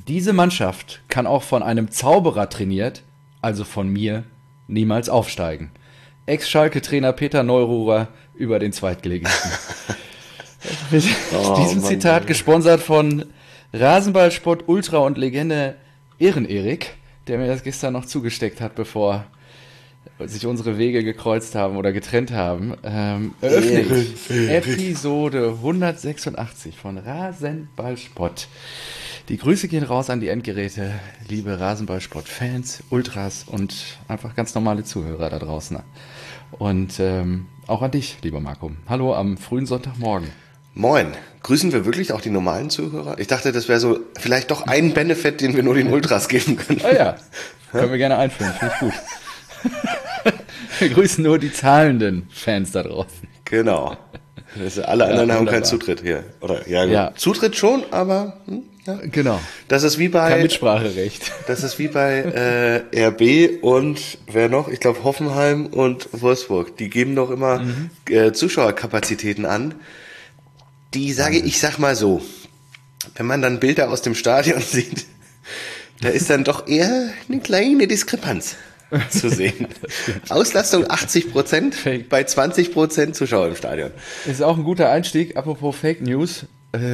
Diese Mannschaft kann auch von einem Zauberer trainiert, also von mir, niemals aufsteigen. Ex-Schalke-Trainer Peter Neururer über den Zweitligisten. Mit diesem Mann, Zitat ey. gesponsert von Rasenballsport Ultra und Legende Ehren-Erik, der mir das gestern noch zugesteckt hat, bevor sich unsere Wege gekreuzt haben oder getrennt haben. Eröffne ich Episode 186 von Rasenballsport. Die Grüße gehen raus an die Endgeräte, liebe Rasenballsport-Fans, Ultras und einfach ganz normale Zuhörer da draußen. Und auch an dich, lieber Marco. Hallo am frühen Sonntagmorgen. Moin. Grüßen wir wirklich auch die normalen Zuhörer? Ich dachte, das wäre so vielleicht doch ein Benefit, den wir nur den Ultras geben können. Ah ja, können wir gerne einführen, finde ich gut. Wir grüßen nur die zahlenden Fans da draußen. Genau. Alle anderen haben wunderbar. keinen Zutritt hier. Oder ja, Ja. Zutritt schon, aber ja. Genau, Das ist wie kein bei Mitspracherecht. RB und wer noch? Ich glaube Hoffenheim und Wolfsburg. Die geben doch immer Zuschauerkapazitäten an. Ich sag mal so, wenn man dann Bilder aus dem Stadion sieht, da ist dann doch eher eine kleine Diskrepanz zu sehen. Auslastung 80% bei 20% Zuschauer im Stadion. Ist auch ein guter Einstieg, apropos Fake News.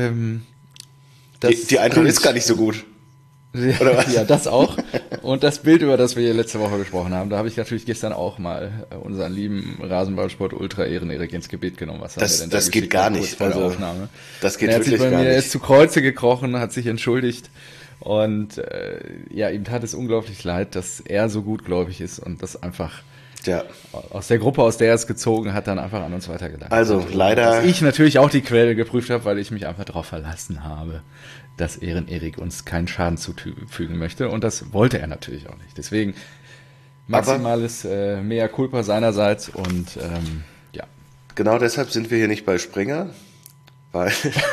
Die Eintracht ist gar nicht so gut. Oder was? Ja, das auch. Und das Bild, über das wir hier letzte Woche gesprochen haben, da habe ich natürlich gestern auch mal unseren lieben Rasenballsport Ultra Ehren-Erik ins Gebet genommen. Was haben wir denn da Das geht geschickt, gar kurz nicht. vor der Also, Aufnahme. das geht Er hat sich wirklich bei gar mir nicht. jetzt zu Kreuze gekrochen, hat sich entschuldigt. Und ja, ihm tat es unglaublich leid, dass er so gutgläubig ist und das einfach Ja. aus der Gruppe, aus der er es gezogen hat, dann einfach an uns weitergeleitet. Also, leider. Dass ich natürlich auch die Quelle geprüft habe, weil ich mich einfach darauf verlassen habe, dass Ehren-Erik uns keinen Schaden zufügen möchte. Und das wollte er natürlich auch nicht. Deswegen maximales Mea culpa seinerseits und ja. Genau deshalb sind wir hier nicht bei Springer, weil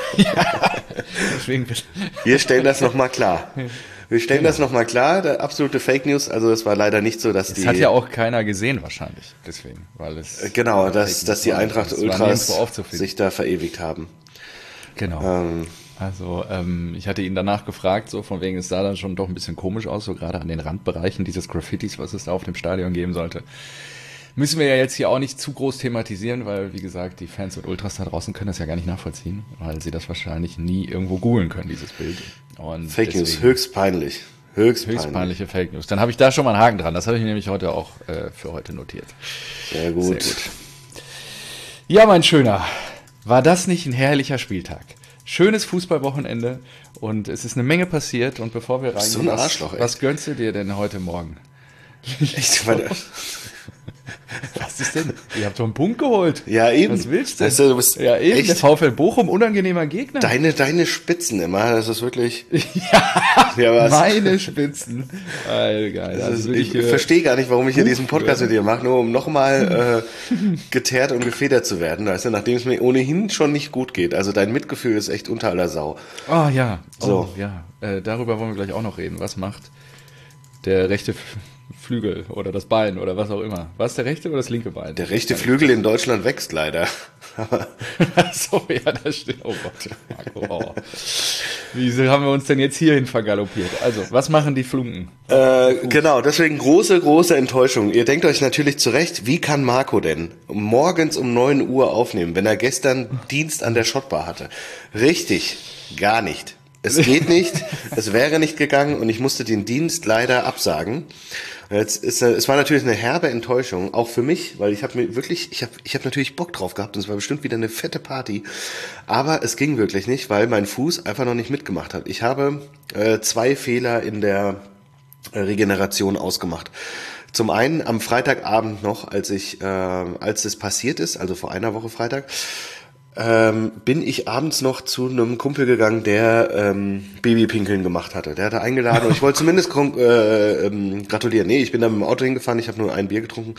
Deswegen wir stellen das nochmal klar. Wir stellen das nochmal klar, der absolute Fake News, also es war leider nicht so, dass das hat ja auch keiner gesehen wahrscheinlich. Deswegen, weil es genau, dass die Eintracht es war Ultras nirgendwo aufzufinden. sich da verewigt haben. Genau. Also ich hatte ihn danach gefragt, so von wegen, es sah dann schon doch ein bisschen komisch aus, so gerade an den Randbereichen dieses Graffitis, was es da auf dem Stadion geben sollte. Müssen wir ja jetzt hier auch nicht zu groß thematisieren, weil, wie gesagt, die Fans und Ultras da draußen können das ja gar nicht nachvollziehen, weil sie das wahrscheinlich nie irgendwo googeln können, dieses Bild. Und Fake News, deswegen höchst peinlich. Höchst peinlich. höchst peinliche Fake News. Dann habe ich da schon mal einen Haken dran. Das habe ich nämlich heute auch für heute notiert. Sehr gut. Sehr gut. Ja, mein Schöner, war das nicht ein herrlicher Spieltag? Schönes Fußballwochenende und es ist eine Menge passiert. Und bevor wir reingehen, so ein Arschloch, echt. was gönnst du dir denn heute Morgen? Echt, meine, Was ist denn? Ihr habt doch einen Punkt geholt. ja, eben. Was willst du? Weißt du bist Ja, eben. echt Der VfL Bochum, unangenehmer Gegner. deine Spitzen immer, das ist wirklich. Ja, was? Meine Spitzen. Geil. Also Ich wirklich, verstehe gar nicht, warum ich hier diesen Buch Podcast mit werden. dir mache, nur um nochmal geteert und gefedert zu werden. Weißt du, nachdem es mir ohnehin schon nicht gut geht. Also dein Mitgefühl ist echt unter aller Sau. Oh ja. So. Oh, ja. Darüber wollen wir gleich auch noch reden. Was macht der rechte Flügel oder das Bein oder was auch immer? Was der rechte oder das linke Bein? Der rechte Flügel in Deutschland wächst leider. So, ja, das stimmt. Oh Gott, Marco. Oh. Wieso haben wir uns denn jetzt hierhin vergaloppiert? Also, was machen die Flunken? Genau, deswegen große Enttäuschung. Ihr denkt euch natürlich zurecht, wie kann Marco denn morgens um 9 Uhr aufnehmen, wenn er gestern Dienst an der Schottbar hatte? Richtig, gar nicht. Es geht nicht, es wäre nicht gegangen und ich musste den Dienst leider absagen. Es war natürlich eine herbe Enttäuschung, auch für mich, weil ich habe natürlich Bock drauf gehabt und es war bestimmt wieder eine fette Party. Aber es ging wirklich nicht, weil mein Fuß einfach noch nicht mitgemacht hat. Ich habe 2 Fehler in der Regeneration ausgemacht. Zum einen am Freitagabend noch, als es passiert ist, also vor einer Woche Freitag, bin ich abends noch zu einem Kumpel gegangen, der Babypinkeln gemacht hatte. Der hatte eingeladen und ich wollte zumindest gratulieren. Nee, ich bin da mit dem Auto hingefahren, ich habe nur ein Bier getrunken.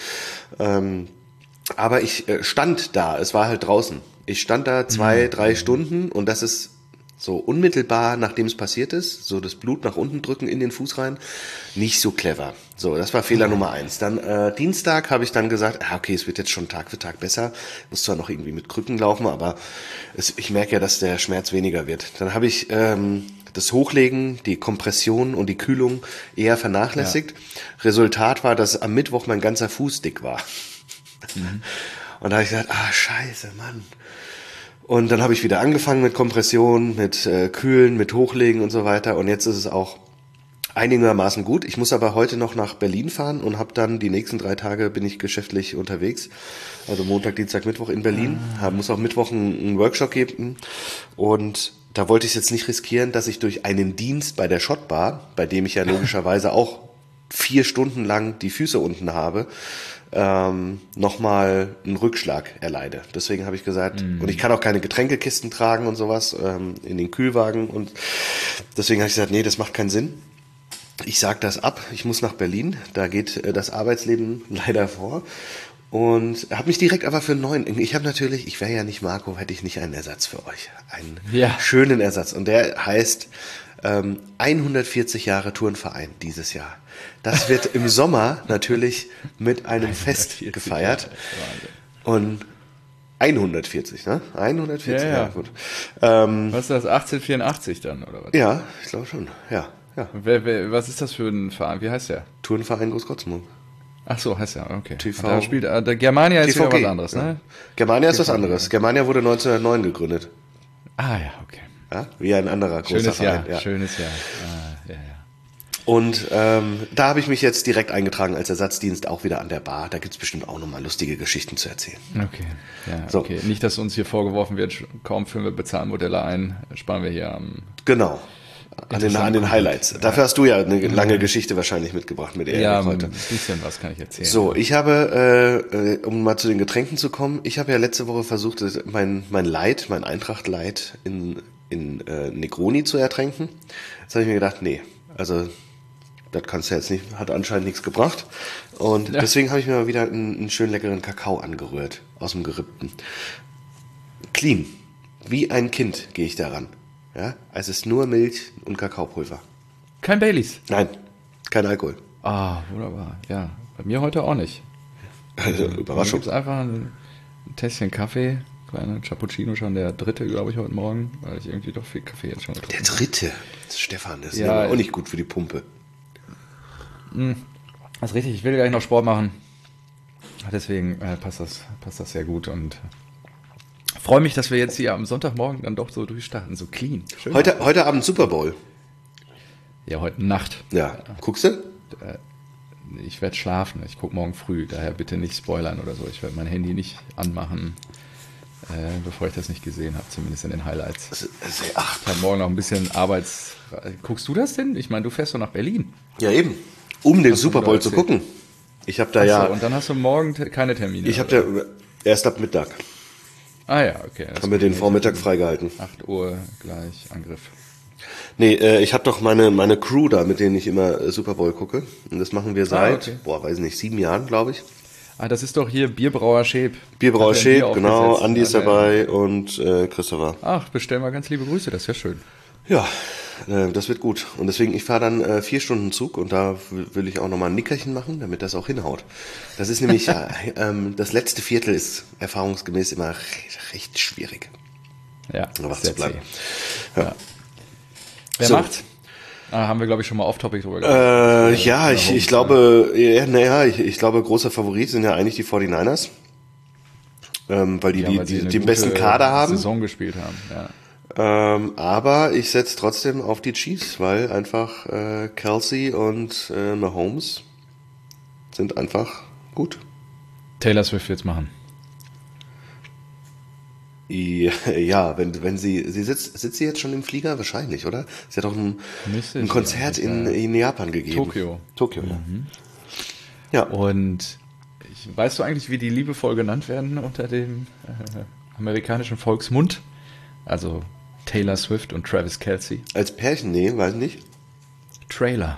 Aber ich stand da, es war halt draußen. Ich stand da 2-3 Stunden und das ist so unmittelbar, nachdem es passiert ist, so das Blut nach unten drücken in den Fuß rein, nicht so clever. So, das war Fehler Nummer 1. Dann Dienstag habe ich dann gesagt, okay, es wird jetzt schon Tag für Tag besser. Muss zwar noch irgendwie mit Krücken laufen, aber ich merke ja, dass der Schmerz weniger wird. Dann habe ich das Hochlegen, die Kompression und die Kühlung eher vernachlässigt. Ja. Resultat war, dass am Mittwoch mein ganzer Fuß dick war. Und da habe ich gesagt, scheiße, Mann. Und dann habe ich wieder angefangen mit Kompression, mit Kühlen, mit Hochlegen und so weiter. Und jetzt ist es auch einigermaßen gut. Ich muss aber heute noch nach Berlin fahren und habe dann die nächsten 3 Tage bin ich geschäftlich unterwegs. Also Montag, Dienstag, Mittwoch in Berlin. Muss auch Mittwoch einen Workshop geben. Und da wollte ich es jetzt nicht riskieren, dass ich durch einen Dienst bei der Shotbar, bei dem ich ja logischerweise auch 4 Stunden lang die Füße unten habe, nochmal einen Rückschlag erleide. Deswegen habe ich gesagt, und ich kann auch keine Getränkekisten tragen und sowas in den Kühlwagen. Und deswegen habe ich gesagt, nee, das macht keinen Sinn. Ich sage das ab, ich muss nach Berlin, da geht das Arbeitsleben leider vor. Und habe mich direkt aber für einen neuen, ich wäre ja nicht Marco, hätte ich nicht einen Ersatz für euch. Einen schönen Ersatz. Und der heißt 140 Jahre Turnverein dieses Jahr. Das wird im Sommer natürlich mit einem Fest gefeiert. Und 140, ne? 140, ja gut. Was ist das, 1884 dann, oder was? Ja, ich glaube schon, ja. Was ist das für ein Verein? Wie heißt der? Turnverein Großkotzmund. Ach so, heißt ja, okay. TV. Da spielt, der Germania ist TVG, wieder was anderes, ne? Germania ist was anderes. Germania wurde 1909 gegründet. Ah ja, okay. Ja, wie ein anderer großer Verein. Schönes Jahr. Ja. Und da habe ich mich jetzt direkt eingetragen als Ersatzdienst, auch wieder an der Bar. Da gibt's bestimmt auch nochmal lustige Geschichten zu erzählen. Okay, okay. Nicht, dass uns hier vorgeworfen wird, kaum führen wir Bezahlmodelle ein, sparen wir hier am... Genau. An den Highlights. Dafür hast du ja eine lange Geschichte wahrscheinlich mitgebracht mit Erik heute. Ja, ein bisschen was kann ich erzählen. So, ich habe, um mal zu den Getränken zu kommen, ich habe ja letzte Woche versucht, mein Eintracht Light in Negroni zu ertränken. Jetzt habe ich mir gedacht, nee, also das kannst du jetzt nicht, hat anscheinend nichts gebracht. Und deswegen habe ich mir mal wieder einen schönen leckeren Kakao angerührt, aus dem Gerippten. Clean. Wie ein Kind gehe ich daran. Ja, es ist nur Milch und Kakaopulver. Kein Baileys? Nein, kein Alkohol. Ah, wunderbar. Ja, bei mir heute auch nicht. Also, Überraschung. Gibt es einfach ein Tässchen Kaffee, kleiner Cappuccino schon, der 3., glaube ich, heute Morgen, weil ich irgendwie doch viel Kaffee jetzt schon getrunken habe. Der 3.? Das ist Stefan, das ist ja auch nicht gut für die Pumpe. Das ist richtig, ich will gleich noch Sport machen. Deswegen passt das sehr gut und freue mich, dass wir jetzt hier am Sonntagmorgen dann doch so durchstarten, so clean. Schön. Heute Abend Super Bowl. Ja, heute Nacht. Ja, guckst du? Ich werde schlafen, ich gucke morgen früh, daher bitte nicht spoilern oder so. Ich werde mein Handy nicht anmachen, bevor ich das nicht gesehen habe, zumindest in den Highlights. Ich habe morgen noch ein bisschen Guckst du das denn? Ich meine, du fährst doch nach Berlin. Ja, eben. Um den Super Bowl zu gucken. Ich habe da und dann hast du morgen keine Termine. Ich habe da erst ab Mittag. Ah ja, okay. Haben wir den Vormittag freigehalten. 8 Uhr gleich Angriff. Nee, ich habe doch meine Crew da, mit denen ich immer Super Bowl gucke. Und das machen wir seit, weiß nicht, 7 Jahren, glaube ich. Ah, das ist doch hier Bierbrauer Schäb. Bierbrauer Schäb, genau. Andi ist dabei und Christopher. Ach, bestellen wir ganz liebe Grüße, das ist ja schön. Ja, das wird gut. Und deswegen, ich fahre dann 4 Stunden Zug und da will ich auch nochmal ein Nickerchen machen, damit das auch hinhaut. Das ist nämlich, das letzte Viertel ist erfahrungsgemäß immer recht schwierig. Ja, wach zu bleiben. Ja. Wer macht? Haben wir, glaube ich, schon mal off-topic drüber gesprochen. Ja, ich glaube, ich glaube, großer Favorit sind ja eigentlich die 49ers. Weil die den besten Kader haben. Saison gespielt haben, ja. Aber ich setze trotzdem auf die Chiefs, weil einfach Kelsey und Mahomes sind einfach gut. Taylor Swift wird's machen. Ja, wenn sie sitzt sie jetzt schon im Flieger? Wahrscheinlich, oder? Sie hat doch ein Konzert in Japan gegeben. Tokio, ja. Ja. Und weißt du eigentlich, wie die liebevoll genannt werden unter dem amerikanischen Volksmund? Also Taylor Swift und Travis Kelce. Als Pärchen? Nee, weiß nicht. Trailer.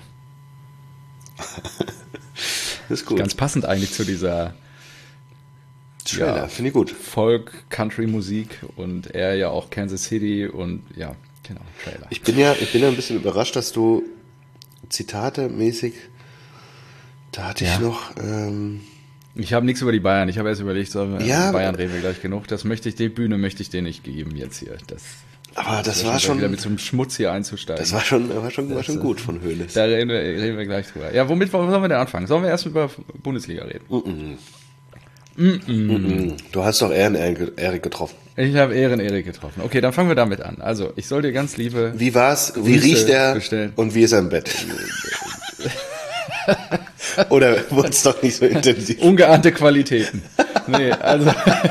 Das ist gut. Ganz passend eigentlich zu dieser Trailer, finde ich gut. Folk-Country-Musik und er ja auch Kansas City und ja, genau, Trailer. Ich bin ja ein bisschen überrascht, dass du Zitate mäßig, da hatte ich noch... Ich habe nichts über die Bayern. Ich habe erst überlegt, Bayern reden wir gleich genug. Die Bühne möchte ich denen nicht geben jetzt hier. Aber das Ja, war schon, wieder mit so einem Schmutz hier einzusteigen. das war schon gut von Hoeneß. Da reden wir gleich drüber. Ja, womit sollen wir denn anfangen? Sollen wir erst über Bundesliga reden? Du hast doch Erik getroffen. Ich habe Erik getroffen. Okay, dann fangen wir damit an. Also, ich soll dir ganz liebe Wie war's? Wie Grüße riecht er? bestellen. Und wie ist er im Bett? Oder wurde es doch nicht so intensiv? Ungeahnte Qualitäten. Nee, also,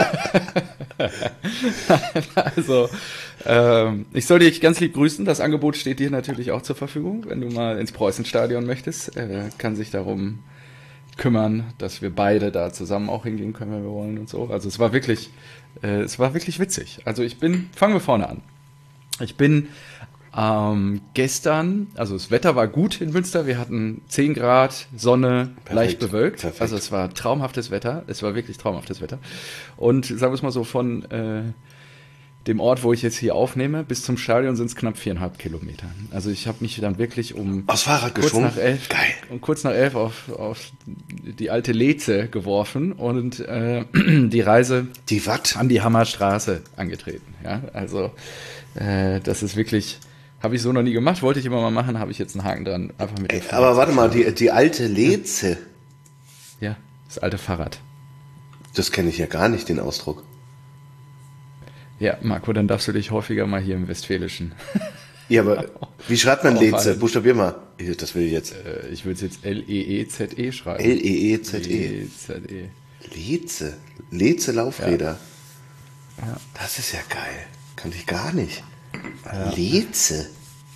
ich soll dich ganz lieb grüßen. Das Angebot steht dir natürlich auch zur Verfügung. Wenn du mal ins Preußenstadion möchtest, kann sich darum kümmern, dass wir beide da zusammen auch hingehen können, wenn wir wollen und so. Also es war wirklich witzig. Also fangen wir vorne an. Ich bin gestern, also das Wetter war gut in Münster, wir hatten 10 Grad, Sonne, leicht bewölkt. Perfekt. Also es war traumhaftes Wetter, es war wirklich traumhaftes Wetter. Und sagen wir es mal so, von dem Ort, wo ich jetzt hier aufnehme, bis zum Stadion sind es knapp 4,5 Kilometer. Also ich habe mich dann wirklich Aufs Fahrrad kurz geschwungen? nach 11, Geil. um kurz nach 11 auf die alte Leze geworfen und die Reise Die Watt? an die Hammerstraße angetreten. Ja, also das ist wirklich, habe ich so noch nie gemacht, wollte ich immer mal machen, habe ich jetzt einen Haken dran. Einfach mit dem Fahrrad. Aber warte mal, die alte Leze, Ja, das alte Fahrrad. das kenne ich ja gar nicht, den Ausdruck. Ja, Marco, dann darfst du dich häufiger mal hier im Westfälischen. Ja, aber wie schreibt man Leze? Auffallen. Buchstabier mal. Das will ich jetzt. Ich würde es jetzt Leeze schreiben. Leeze. Leeze. Leze. Leze Laufräder. Ja. Das ist ja geil. Kannte ich gar nicht. Leze.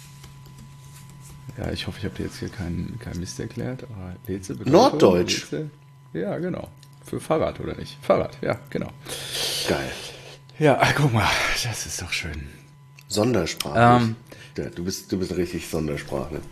Ja, ich hoffe, ich habe dir jetzt hier keinen Mist erklärt. Aber Leze bedeutet Norddeutsch. Leze. Ja, genau. Für Fahrrad, oder nicht? Fahrrad, ja, genau. Geil. Ja, guck mal, das ist doch schön. Sondersprachlich. Ja, du bist richtig sondersprachlich.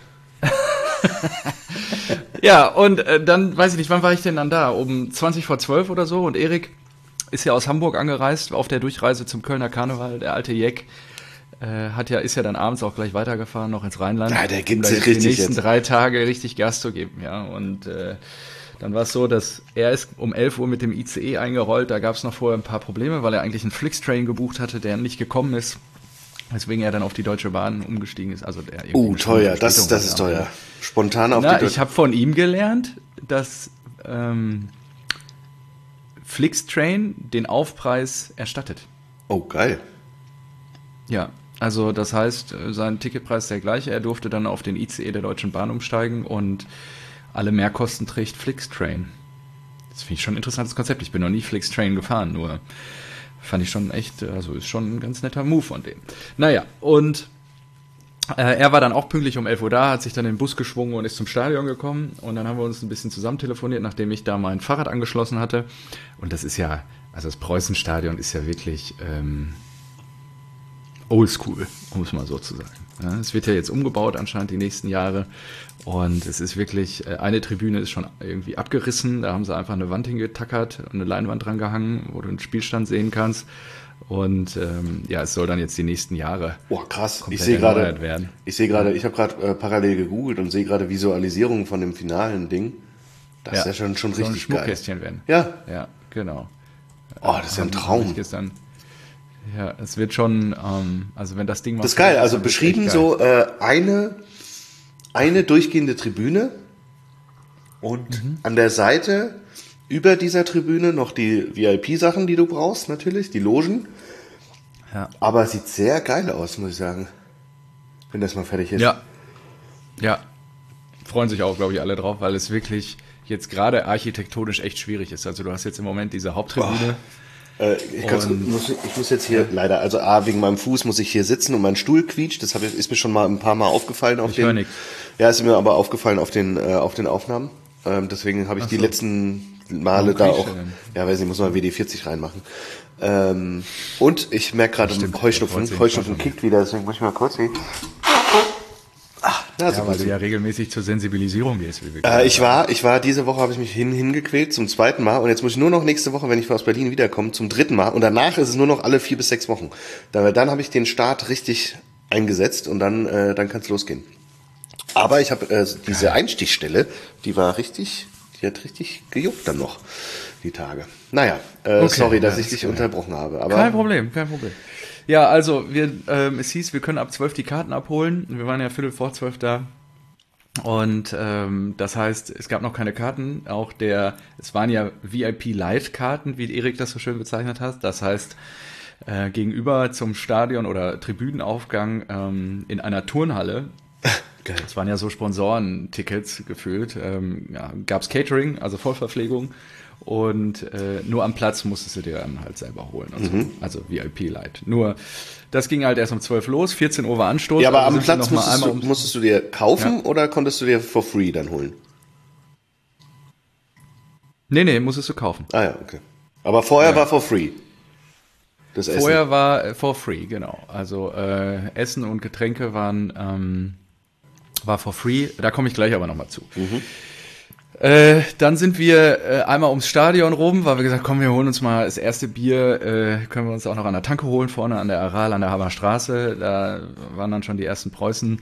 Ja, und dann, weiß ich nicht, wann war ich denn dann da? Um 20 vor 12 oder so. Und Erik ist ja aus Hamburg angereist, auf der Durchreise zum Kölner Karneval. Der alte Jeck ist ja dann abends auch gleich weitergefahren, noch ins Rheinland. Ja, der gibt um da sich jetzt richtig die nächsten jetzt. 3 Tage richtig Gas zu geben, ja. Und dann war es so, dass er ist um 11 Uhr mit dem ICE eingerollt. Da gab es noch vorher ein paar Probleme, weil er eigentlich einen Flixtrain gebucht hatte, der nicht gekommen ist. Weswegen er dann auf die Deutsche Bahn umgestiegen ist. Also der irgendwie eine Stunde Teuer. Das Verspätung ist hat. teuer. Spontan auf Na, die ich habe von ihm gelernt, dass Flixtrain den Aufpreis erstattet. Oh, geil. Ja, also das heißt, sein Ticketpreis ist der gleiche. Er durfte dann auf den ICE der Deutschen Bahn umsteigen und alle Mehrkosten trägt Flixtrain. Das finde ich schon ein interessantes Konzept. Ich bin noch nie Flixtrain gefahren, nur fand ich schon echt, also ist schon ein ganz netter Move von dem. Naja, und er war dann auch pünktlich um 11 Uhr da, hat sich dann in den Bus geschwungen und ist zum Stadion gekommen. Und dann haben wir uns ein bisschen zusammen telefoniert, nachdem ich da mein Fahrrad angeschlossen hatte. Und das ist ja, also das Preußenstadion ist ja wirklich oldschool, um es mal so zu sagen. Ja, es wird ja jetzt umgebaut anscheinend die nächsten Jahre. Und es ist wirklich, eine Tribüne ist schon irgendwie abgerissen. Da haben sie einfach eine Wand hingetackert und eine Leinwand dran gehangen, wo du einen Spielstand sehen kannst. Und ja, es soll dann jetzt die nächsten Jahre Oh, krass. Ich komplett sehe erneuert gerade, werden. ich habe gerade parallel gegoogelt und sehe gerade Visualisierungen von dem finalen Ding. Das ist ja schon soll ein richtig geil. Schmuckkästchen werden. Ja. Ja, genau. Oh, das ist ja ein Hab Traum. ich gestern, ja, es wird schon, also wenn das Ding mal Das ist geil. Also dann wird's beschrieben echt so eine durchgehende Tribüne und an der Seite über dieser Tribüne noch die VIP-Sachen, die du brauchst, natürlich, die Logen. Ja. Aber es sieht sehr geil aus, muss ich sagen. Wenn das mal fertig ist. Ja. Ja. Freuen sich auch, glaube ich, alle drauf, weil es wirklich jetzt gerade architektonisch echt schwierig ist. Also du hast jetzt im Moment diese Haupttribüne. Ich muss jetzt hier leider, also wegen meinem Fuß muss ich hier sitzen und mein Stuhl quietscht. Das ist mir schon mal ein paar Mal aufgefallen auf Ich höre den. nichts. Ja, ist mir aber aufgefallen auf den Aufnahmen. Deswegen habe ich die letzten Male da quietscht auch. er denn? Ja, weiß nicht, muss mal WD-40 reinmachen. Und ich merke gerade, Stimmt, Heuschnupfen Heuschnupfen. kickt wieder, deswegen muss ich mal kurz sehen. Ja, weil du ja regelmäßig zur Sensibilisierung gehst. Wie wir Ich war diese Woche, habe ich mich hingequält zum 2. Mal und jetzt muss ich nur noch nächste Woche, wenn ich aus Berlin wiederkomme, zum 3. Mal und danach ist es nur noch alle 4 bis 6 Wochen. Dann habe ich den Start richtig eingesetzt und dann kann es losgehen. Aber ich habe diese Einstichstelle, die hat richtig gejuckt dann noch, die Tage. Naja, sorry, dass ich dich unterbrochen habe. Aber Kein Problem, kein Problem. Ja, also es hieß, wir können ab 12 die Karten abholen. Wir waren ja 11:45 da. Und das heißt, es gab noch keine Karten. Es waren ja VIP-Live-Karten, wie Erik das so schön bezeichnet hat. Das heißt, gegenüber zum Stadion oder Tribünenaufgang in einer Turnhalle. Geil. Das waren ja so Sponsoren-Tickets gefühlt. Gab es Catering, also Vollverpflegung. Und nur am Platz musstest du dir dann halt selber holen. Also VIP-Light. Nur, das ging halt erst um 12 los, 14 Uhr war Anstoß. Ja, aber also am Platz musstest du dir kaufen oder konntest du dir for free dann holen? Nee, musstest du kaufen. Ah ja, okay. Aber vorher war for free. Das Essen. Vorher war for free, genau. Also Essen und Getränke war for free. Da komme ich gleich aber nochmal zu. Dann sind wir einmal ums Stadion rum, weil wir gesagt, komm, wir holen uns mal das erste Bier, können wir uns auch noch an der Tanke holen, vorne an der Aral, an der Haber Straße. Da waren dann schon die ersten Preußen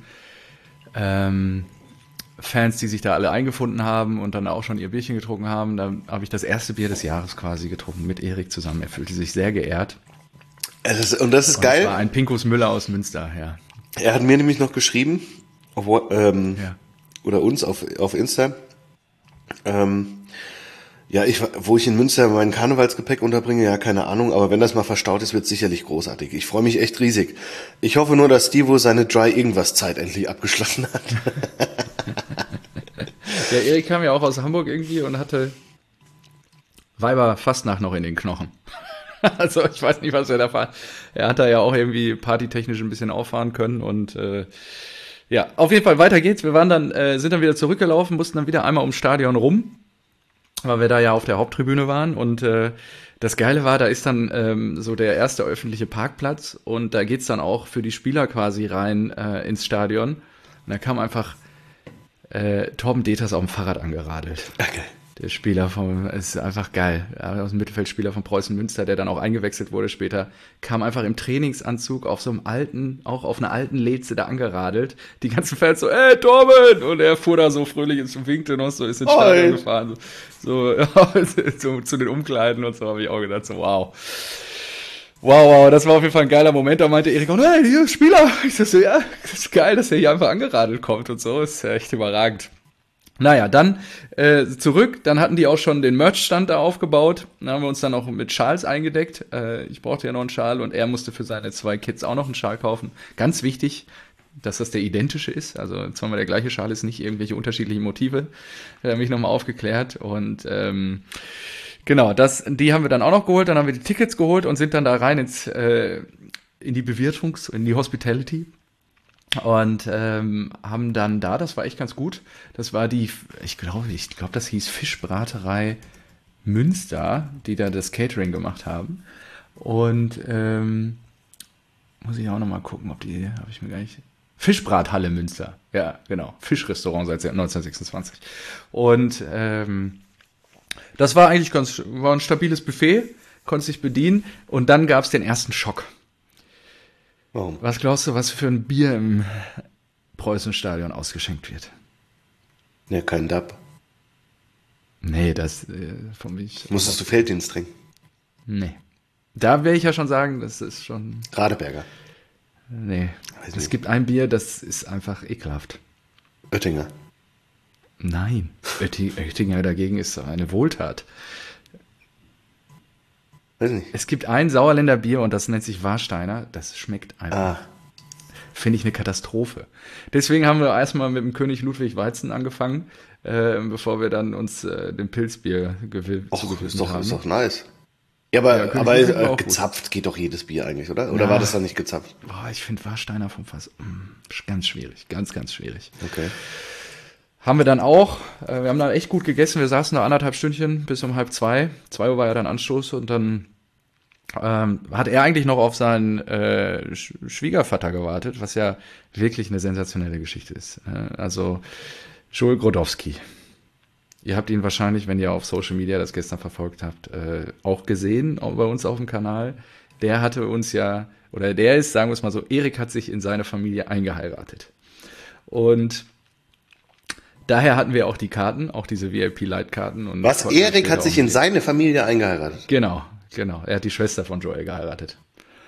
Fans, die sich da alle eingefunden haben und dann auch schon ihr Bierchen getrunken haben. Da habe ich das erste Bier des Jahres quasi getrunken mit Erik zusammen. Er fühlte sich sehr geehrt. Und das ist geil. Das war ein Pinkus Müller aus Münster, ja. Er hat mir nämlich noch geschrieben, oder uns auf Insta, wo ich in Münster mein Karnevalsgepäck unterbringe, ja, keine Ahnung, aber wenn das mal verstaut ist, wird es sicherlich großartig. Ich freue mich echt riesig. Ich hoffe nur, dass Stivo seine Dry-Irgendwas-Zeit endlich abgeschlossen hat. Der Erik kam ja auch aus Hamburg irgendwie und hatte Weiberfastnacht noch in den Knochen. Also ich weiß nicht, was er da war. Er hat da ja auch irgendwie partytechnisch ein bisschen auffahren können und ja, auf jeden Fall, weiter geht's. Wir sind dann wieder zurückgelaufen, mussten dann wieder einmal ums Stadion rum, weil wir da ja auf der Haupttribüne waren. Und das Geile war, da ist dann so der erste öffentliche Parkplatz und da geht's dann auch für die Spieler quasi rein ins Stadion. Und da kam einfach Torben Deters auf dem Fahrrad angeradelt. Okay. Der Spieler ist einfach geil. Aus dem Mittelfeldspieler von Preußen Münster, der dann auch eingewechselt wurde später, kam einfach im Trainingsanzug auf einer alten Leze da angeradelt. Die ganzen Fans so, Torben! Und er fuhr da so fröhlich und winkte noch so, ist ins Stadion gefahren. So zu den Umkleiden und so, habe ich auch gedacht, so wow. Wow, das war auf jeden Fall ein geiler Moment. Da meinte Erik auch, hey, hier Spieler. Ich so, ja, das ist geil, dass er hier einfach angeradelt kommt und so. Ist ja echt überragend. Naja, dann zurück, dann hatten die auch schon den Merch-Stand da aufgebaut, dann haben wir uns dann auch mit Schals eingedeckt, ich brauchte ja noch einen Schal und er musste für seine 2 Kids auch noch einen Schal kaufen. Ganz wichtig, dass das der identische ist, also zweimal der gleiche Schal ist, nicht irgendwelche unterschiedlichen Motive, hat er mich nochmal aufgeklärt und genau, die haben wir dann auch noch geholt, dann haben wir die Tickets geholt und sind dann da rein in die in die Hospitality. Und haben dann das war echt ganz gut, das war ich glaube, das hieß Fischbraterei Münster, die da das Catering gemacht haben. Und muss ich auch nochmal gucken, habe ich mir gar nicht... Fischbrathalle Münster, ja, genau, Fischrestaurant seit 1926. Und das war eigentlich war ein stabiles Buffet, konnte sich bedienen. Und dann gab es den ersten Schock. Warum? Was glaubst du, was für ein Bier im Preußenstadion ausgeschenkt wird? Ja, kein Dab. Nee, das von mich. Musstest du Felddienst trinken? Nee. Da will ich ja schon sagen, das ist schon... Radeberger. Nee. Es gibt ein Bier, das ist einfach ekelhaft. Oettinger. Nein. Oettinger dagegen ist eine Wohltat. Weiß nicht. Es gibt ein Sauerländer Bier und das nennt sich Warsteiner. Das schmeckt einfach. Finde ich eine Katastrophe. Deswegen haben wir erstmal mit dem König Ludwig Weizen angefangen, bevor wir dann uns dem Pilzbier zugewiesen haben. Ist doch nice. Ja, aber gezapft geht doch jedes Bier eigentlich, oder? Oder war das dann nicht gezapft? Boah, ich finde Warsteiner vom Fass ganz schwierig. Ganz, ganz schwierig. Okay. Haben wir dann auch, wir haben dann echt gut gegessen, wir saßen da 1,5 Stündchen bis um 1:30. 2 Uhr war ja dann Anstoß und dann hat er eigentlich noch auf seinen Schwiegervater gewartet, was ja wirklich eine sensationelle Geschichte ist. Also Joel Grodowski. Ihr habt ihn wahrscheinlich, wenn ihr auf Social Media das gestern verfolgt habt, auch gesehen, auch bei uns auf dem Kanal. Der hatte uns ja, oder der ist, sagen wir es mal so, Erik hat sich in seine Familie eingeheiratet. Und daher hatten wir auch die Karten, auch diese VIP-Light-Karten. Was? Erik hat sich in seine Familie eingeheiratet? Genau. Er hat die Schwester von Joel geheiratet.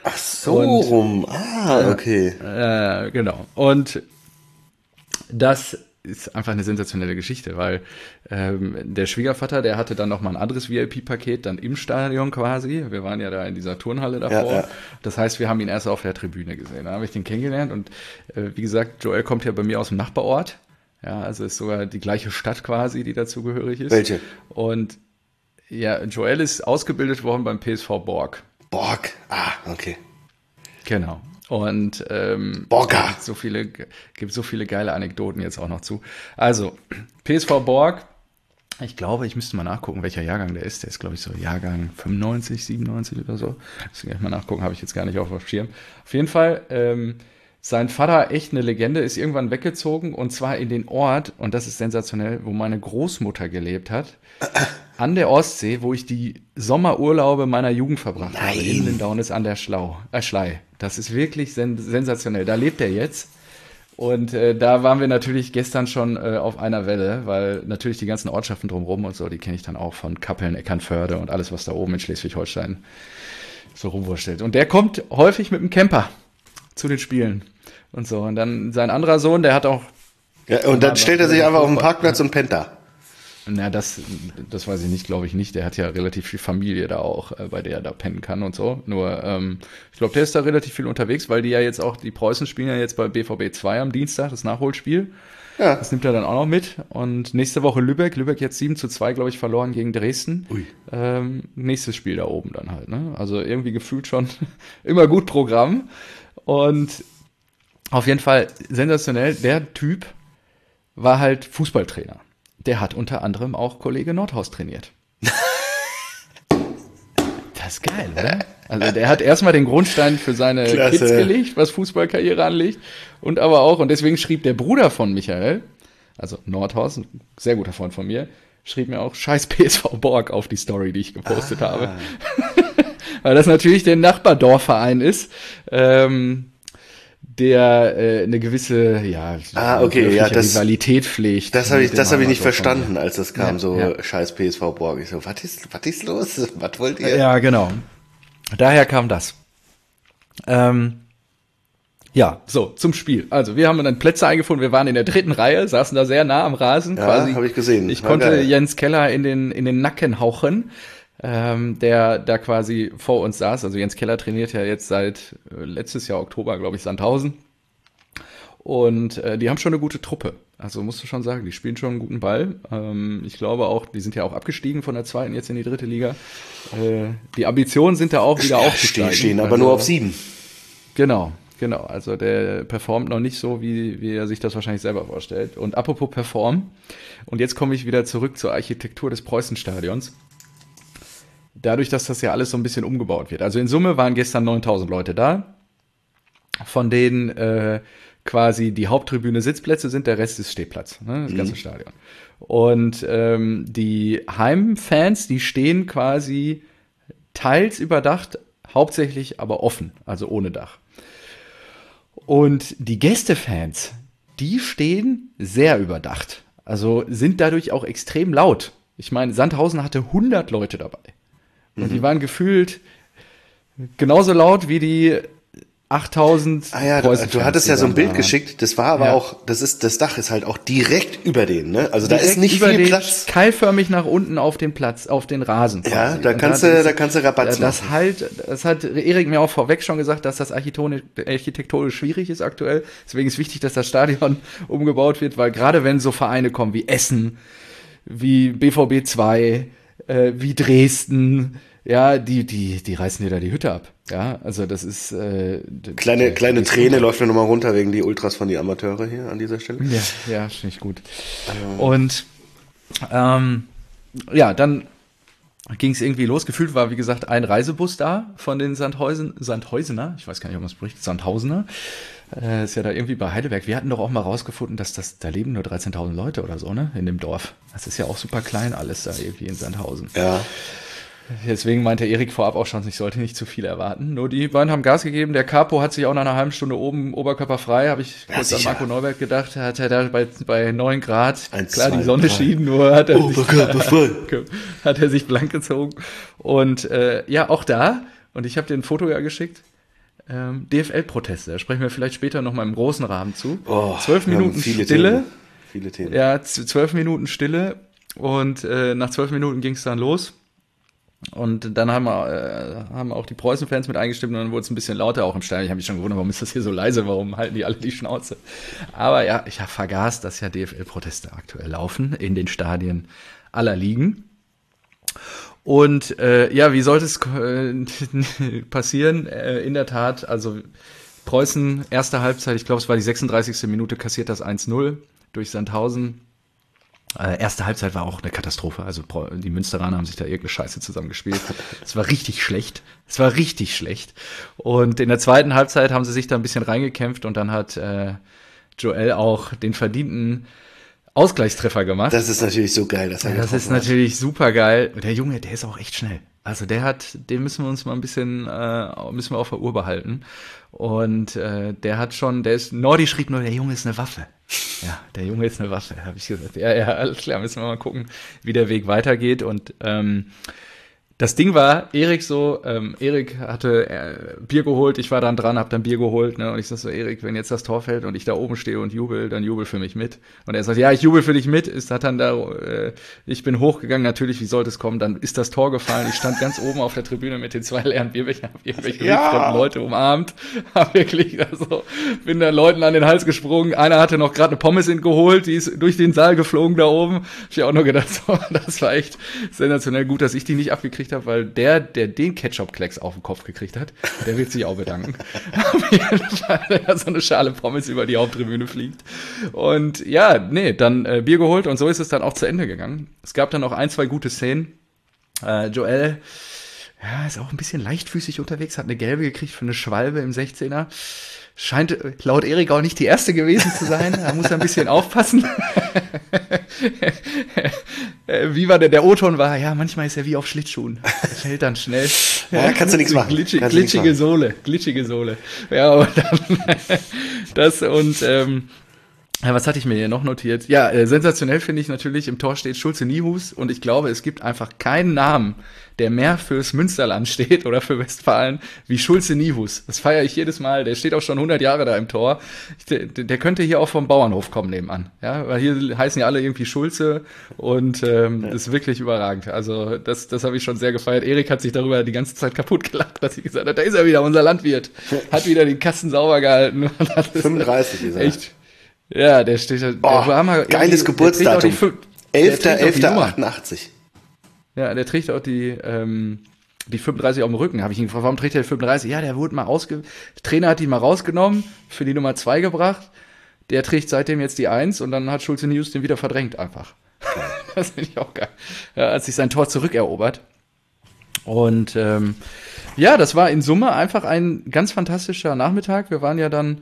Ach so rum. Okay. Genau. Und das ist einfach eine sensationelle Geschichte, weil der Schwiegervater, der hatte dann noch mal ein anderes VIP-Paket dann im Stadion quasi. Wir waren ja da in dieser Turnhalle davor. Ja. Das heißt, wir haben ihn erst auf der Tribüne gesehen. Da habe ich den kennengelernt und wie gesagt, Joel kommt ja bei mir aus dem Nachbarort. Ja, also ist sogar die gleiche Stadt quasi, die dazugehörig ist. Welche? Und ja, Joel ist ausgebildet worden beim PSV Borg. Borg. Okay. Genau. Und Borga. gibt so viele geile Anekdoten jetzt auch noch zu. Also, PSV Borg, ich glaube, ich müsste mal nachgucken, welcher Jahrgang der ist. Der ist, glaube ich, so Jahrgang 95, 97 oder so. Deswegen mal nachgucken, habe ich jetzt gar nicht auf dem Schirm. Auf jeden Fall, sein Vater, echt eine Legende, ist irgendwann weggezogen und zwar in den Ort, und das ist sensationell, wo meine Großmutter gelebt hat, an der Ostsee, wo ich die Sommerurlaube meiner Jugend verbracht habe. In Lindaunis an der Schlei. Das ist wirklich sensationell. Da lebt er jetzt. Und da waren wir natürlich gestern schon auf einer Welle, weil natürlich die ganzen Ortschaften drumherum und so, die kenne ich dann auch von Kappeln, Eckernförde und alles, was da oben in Schleswig-Holstein so rumwurschtelt. Und der kommt häufig mit dem Camper zu den Spielen und so. Und dann sein anderer Sohn, der hat auch... Ja, und dann stellt er sich einfach auf den Parkplatz und pennt da. Na, das weiß ich nicht, glaube ich nicht. Der hat ja relativ viel Familie da auch, bei der er da pennen kann und so. Nur, ich glaube, der ist da relativ viel unterwegs, weil die Preußen spielen ja jetzt bei BVB 2 am Dienstag, das Nachholspiel. Ja. Das nimmt er dann auch noch mit. Und nächste Woche Lübeck jetzt 7-2, glaube ich, verloren gegen Dresden. Nächstes Spiel da oben dann halt, ne? Also irgendwie gefühlt schon immer gut Programm. Und auf jeden Fall sensationell, der Typ war halt Fußballtrainer. Der hat unter anderem auch Kollege Nordhaus trainiert. Das ist geil, oder? Also der hat erstmal den Grundstein für seine Kids gelegt, was Fußballkarriere anlegt. Und aber auch, und deswegen schrieb der Bruder von Michael, also Nordhaus, ein sehr guter Freund von mir, schrieb mir auch Scheiß PSV Borg auf die Story, die ich gepostet habe. Weil das natürlich der Nachbardorfverein ist. Der eine gewisse Rivalität pflegt. Das habe ich nicht verstanden, als das kam, Scheiß PSV Borg. Ich so, was ist los? Was wollt ihr? Ja, genau. Daher kam das. Zum Spiel. Also, wir haben dann Plätze eingefunden, wir waren in der 3. Reihe, saßen da sehr nah am Rasen. Ja, habe ich gesehen. Ich konnte geil. Jens Keller in den Nacken hauchen. Der da quasi vor uns saß. Also Jens Keller trainiert ja jetzt seit letztes Jahr Oktober, glaube ich, Sandhausen. Und die haben schon eine gute Truppe. Also musst du schon sagen, die spielen schon einen guten Ball. Ich glaube auch, die sind ja auch abgestiegen von der 2. jetzt in die 3. Liga. Die Ambitionen sind da auch wieder aufgestiegen. Stehen aber nur auf 7. Genau. Also der performt noch nicht so, wie er sich das wahrscheinlich selber vorstellt. Und apropos Perform, und jetzt komme ich wieder zurück zur Architektur des Preußenstadions. Dadurch, dass das ja alles so ein bisschen umgebaut wird. Also in Summe waren gestern 9.000 Leute da, von denen quasi die Haupttribüne Sitzplätze sind, der Rest ist Stehplatz, ne, das ganze Stadion. Und die Heimfans, die stehen quasi teils überdacht, hauptsächlich aber offen, also ohne Dach. Und die Gästefans, die stehen sehr überdacht, also sind dadurch auch extrem laut. Ich meine, Sandhausen hatte 100 Leute dabei. Und die waren gefühlt genauso laut wie die 8000 du hattest ja so ein Bild geschickt, das war aber auch, das Dach ist halt auch direkt über denen, ne? Also da ist nicht viel Platz. Keilförmig nach unten auf den Platz, auf den Rasen quasi. Ja, da kannst du Rabatz machen. Das hat Erik mir auch vorweg schon gesagt, dass das architektonisch schwierig ist aktuell. Deswegen ist wichtig, dass das Stadion umgebaut wird, weil gerade wenn so Vereine kommen wie Essen, wie BVB 2, wie Dresden, ja, die reißen dir da die Hütte ab. Ja, also das ist kleine Träne läuft mir nochmal runter wegen die Ultras von die Amateure hier an dieser Stelle. Ja, finde ich gut. Und dann ging es irgendwie los. Gefühlt war, wie gesagt, ein Reisebus da von den Sandhäusener, ich weiß gar nicht, ob man es spricht, Sandhausener. Ist ja da irgendwie bei Heidelberg. Wir hatten doch auch mal rausgefunden, dass da leben nur 13.000 Leute oder so, ne, in dem Dorf. Das ist ja auch super klein alles da irgendwie in Sandhausen. Ja. Deswegen meinte Erik vorab auch schon, ich sollte nicht zu viel erwarten. Nur die beiden haben Gas gegeben. Der Capo hat sich auch nach einer halben Stunde oben oberkörperfrei, habe ich kurz an Marco Neuberg gedacht, hat er da bei 9 Grad, klar, die Sonne schien, nur hat er sich blank gezogen. Und auch da, und ich habe dir ein Foto ja geschickt, DFL-Proteste. Da sprechen wir vielleicht später noch mal im großen Rahmen zu. 12 wir haben Minuten viele Stille. Themen. Viele Themen. Ja, 12 Minuten Stille. Und nach 12 Minuten ging es dann los. Und dann haben auch die Preußen-Fans mit eingestimmt und dann wurde es ein bisschen lauter auch im Stadion. Ich habe mich schon gewundert, warum ist das hier so leise, warum halten die alle die Schnauze? Aber ja, ich habe vergaß, dass ja DFL-Proteste aktuell laufen in den Stadien aller Ligen. Und ja, wie sollte es passieren? In der Tat, also Preußen, erste Halbzeit, ich glaube, es war die 36. Minute, kassiert das 1-0 durch Sandhausen. Erste Halbzeit war auch eine Katastrophe. Also die Münsteraner haben sich da irgendeine Scheiße zusammengespielt. Es war richtig schlecht. Und in der zweiten Halbzeit haben sie sich da ein bisschen reingekämpft und dann hat Joel auch den verdienten Ausgleichstreffer gemacht. Das ist natürlich so geil, dass er Das ist natürlich super geil. Der Junge, der ist auch echt schnell. Also den müssen wir uns mal ein bisschen, müssen wir auf der Uhr behalten. Und Nordi schrieb nur, der Junge ist eine Waffe. Ja, der Junge ist eine Waffe, habe ich gesagt. Ja, alles klar, müssen wir mal gucken, wie der Weg weitergeht. Und das Ding war, Erik hatte Bier geholt, ich war dann dran, hab dann Bier geholt, ne, und ich sag so, Erik, wenn jetzt das Tor fällt und ich da oben stehe und jubel, dann jubel für mich mit. Und er sagt, ja, ich jubel für dich mit, ich bin hochgegangen, natürlich, wie sollte es kommen, dann ist das Tor gefallen, ich stand ganz oben auf der Tribüne mit den 2 leeren Bierbechern, hab irgendwelche fremden Leute umarmt, hab wirklich, bin dann Leuten an den Hals gesprungen, einer hatte noch gerade eine Pommes geholt, die ist durch den Saal geflogen da oben, hab ich auch nur gedacht, so, das war echt sensationell gut, dass ich die nicht abgekriegt habe, weil der den Ketchup-Klecks auf den Kopf gekriegt hat, der wird sich auch bedanken. Auf jeden Fall, der so eine Schale Pommes über die Haupttribüne fliegt. Und ja, dann Bier geholt und so ist es dann auch zu Ende gegangen. Es gab dann auch 1, 2 gute Szenen. Joel, ja, ist auch ein bisschen leichtfüßig unterwegs, hat eine gelbe gekriegt für eine Schwalbe im 16er. Scheint laut Erik auch nicht die erste gewesen zu sein. Da muss er ein bisschen aufpassen. Wie war der O-Ton war, ja, manchmal ist er wie auf Schlittschuhen. Er fällt dann schnell. Ja, kannst du nichts machen. Glitschige Sohle. Ja, und dann das und ja, was hatte ich mir hier noch notiert? Ja, sensationell finde ich natürlich, im Tor steht Schulze-Niehus und ich glaube, es gibt einfach keinen Namen, der mehr fürs Münsterland steht oder für Westfalen wie Schulze-Niehus. Das feiere ich jedes Mal. Der steht auch schon 100 Jahre da im Tor. Der könnte hier auch vom Bauernhof kommen nebenan. Ja, weil hier heißen ja alle irgendwie Schulze und das ist wirklich überragend. Also das habe ich schon sehr gefeiert. Erik hat sich darüber die ganze Zeit kaputt gelacht, dass ich gesagt habe, da ist er wieder, unser Landwirt. Hat wieder den Kasten sauber gehalten. 35 ist er. Echt. Ja, der steht da. Geiles Geburtsdatum. 11.11.88. Ja, der trägt auch die 35 auf dem Rücken. Habe ich ihn gefragt, warum trägt er die 35? Ja, der wurde mal der Trainer hat ihn mal rausgenommen, für die Nummer 2 gebracht. Der trägt seitdem jetzt die 1 und dann hat Schulze-Niehus den wieder verdrängt einfach. Das finde ich auch geil. Ja, hat sich sein Tor zurückerobert. Und ja, das war in Summe einfach ein ganz fantastischer Nachmittag. Wir waren ja dann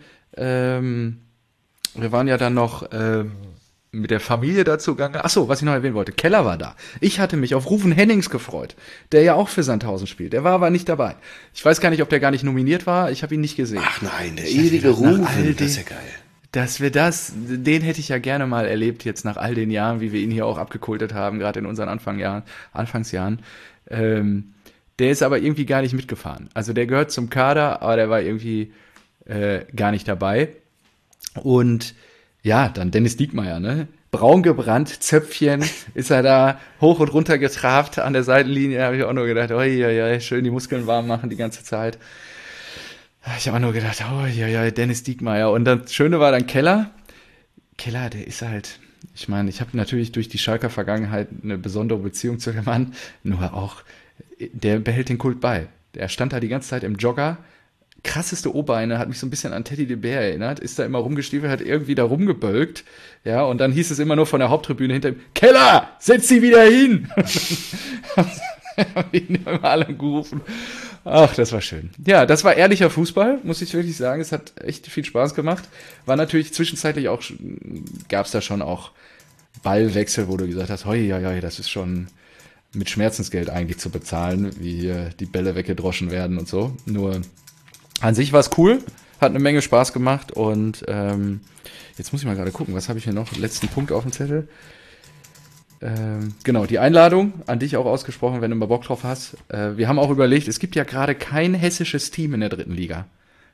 noch mit der Familie dazu gegangen. Achso, was ich noch erwähnen wollte. Keller war da. Ich hatte mich auf Rufen Hennings gefreut, der ja auch für Sandhausen spielt. Der war aber nicht dabei. Ich weiß gar nicht, ob der gar nicht nominiert war. Ich habe ihn nicht gesehen. Ach nein, der ewige Rufen, das ist ja geil. Den hätte ich ja gerne mal erlebt, jetzt nach all den Jahren, wie wir ihn hier auch abgekultet haben, gerade in unseren Anfangsjahren. Der ist aber irgendwie gar nicht mitgefahren. Also der gehört zum Kader, aber der war irgendwie gar nicht dabei. Und ja, dann Dennis Diekmeyer, ne? Braun gebrannt, Zöpfchen, ist er da hoch und runter getrabt an der Seitenlinie. Da habe ich auch nur gedacht, oi, schön die Muskeln warm machen die ganze Zeit. Ich habe auch nur gedacht, Dennis Diekmeyer. Und das Schöne war dann Keller. Keller, der ist halt, ich meine, ich habe natürlich durch die Schalker Vergangenheit eine besondere Beziehung zu dem Mann, nur auch, der behält den Kult bei. Der stand da die ganze Zeit im Jogger, krasseste O-Beine, hat mich so ein bisschen an Teddy de Beer erinnert, ist da immer rumgestiefelt, hat irgendwie da rumgebölkt, ja, und dann hieß es immer nur von der Haupttribüne hinter ihm, Keller, setz sie wieder hin! Haben ihn immer alle gerufen. Ach, das war schön. Ja, das war ehrlicher Fußball, muss ich wirklich sagen, es hat echt viel Spaß gemacht, war natürlich zwischenzeitlich auch, gab's da schon auch Ballwechsel, wo du gesagt hast, das ist schon mit Schmerzensgeld eigentlich zu bezahlen, wie hier die Bälle weggedroschen werden und so, nur an sich war es cool, hat eine Menge Spaß gemacht und jetzt muss ich mal gerade gucken, was habe ich hier noch? Letzten Punkt auf dem Zettel. Genau, die Einladung an dich auch ausgesprochen, wenn du mal Bock drauf hast. Wir haben auch überlegt, es gibt ja gerade kein hessisches Team in der 3. Liga.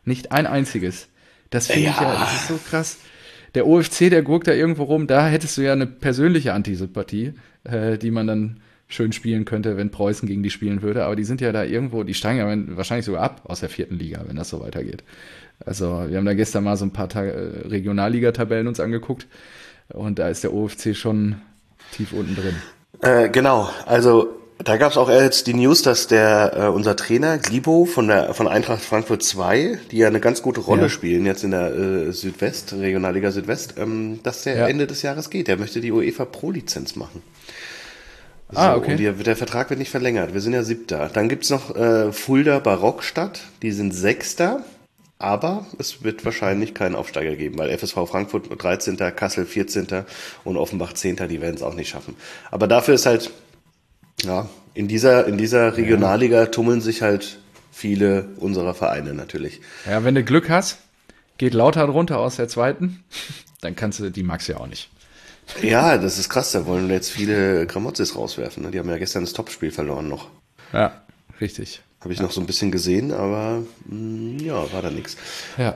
Nicht ein einziges. Das finde ich ja, das ist so krass. Der OFC, der gurkt da irgendwo rum, da hättest du ja eine persönliche Antisympathie, die man dann schön spielen könnte, wenn Preußen gegen die spielen würde. Aber die sind ja da irgendwo, die steigen ja wahrscheinlich sogar ab aus der 4. Liga, wenn das so weitergeht. Also wir haben da gestern mal so ein paar Regionalliga-Tabellen uns angeguckt und da ist der OFC schon tief unten drin. Genau, also da gab es auch jetzt die News, dass unser Trainer Glibo von Eintracht Frankfurt 2, die ja eine ganz gute Rolle spielen jetzt in der Regionalliga Südwest, dass der Ende des Jahres geht. Der möchte die UEFA Pro-Lizenz machen. So, okay. Und der Vertrag wird nicht verlängert. Wir sind ja 7. Dann gibt's noch Fulda Barockstadt, die sind 6. Aber es wird wahrscheinlich keinen Aufsteiger geben, weil FSV Frankfurt 13., Kassel 14. und Offenbach 10. Die werden es auch nicht schaffen. Aber dafür ist halt, ja, in dieser Regionalliga tummeln sich halt viele unserer Vereine natürlich. Ja, wenn du Glück hast, geht Lautern runter aus der 2., dann die magst du ja auch nicht. Ja, das ist krass, da wollen jetzt viele Gramotzes rauswerfen. Ne? Die haben ja gestern das Topspiel verloren noch. Ja, richtig. Habe ich noch so ein bisschen gesehen, aber ja, war da nichts. Ja.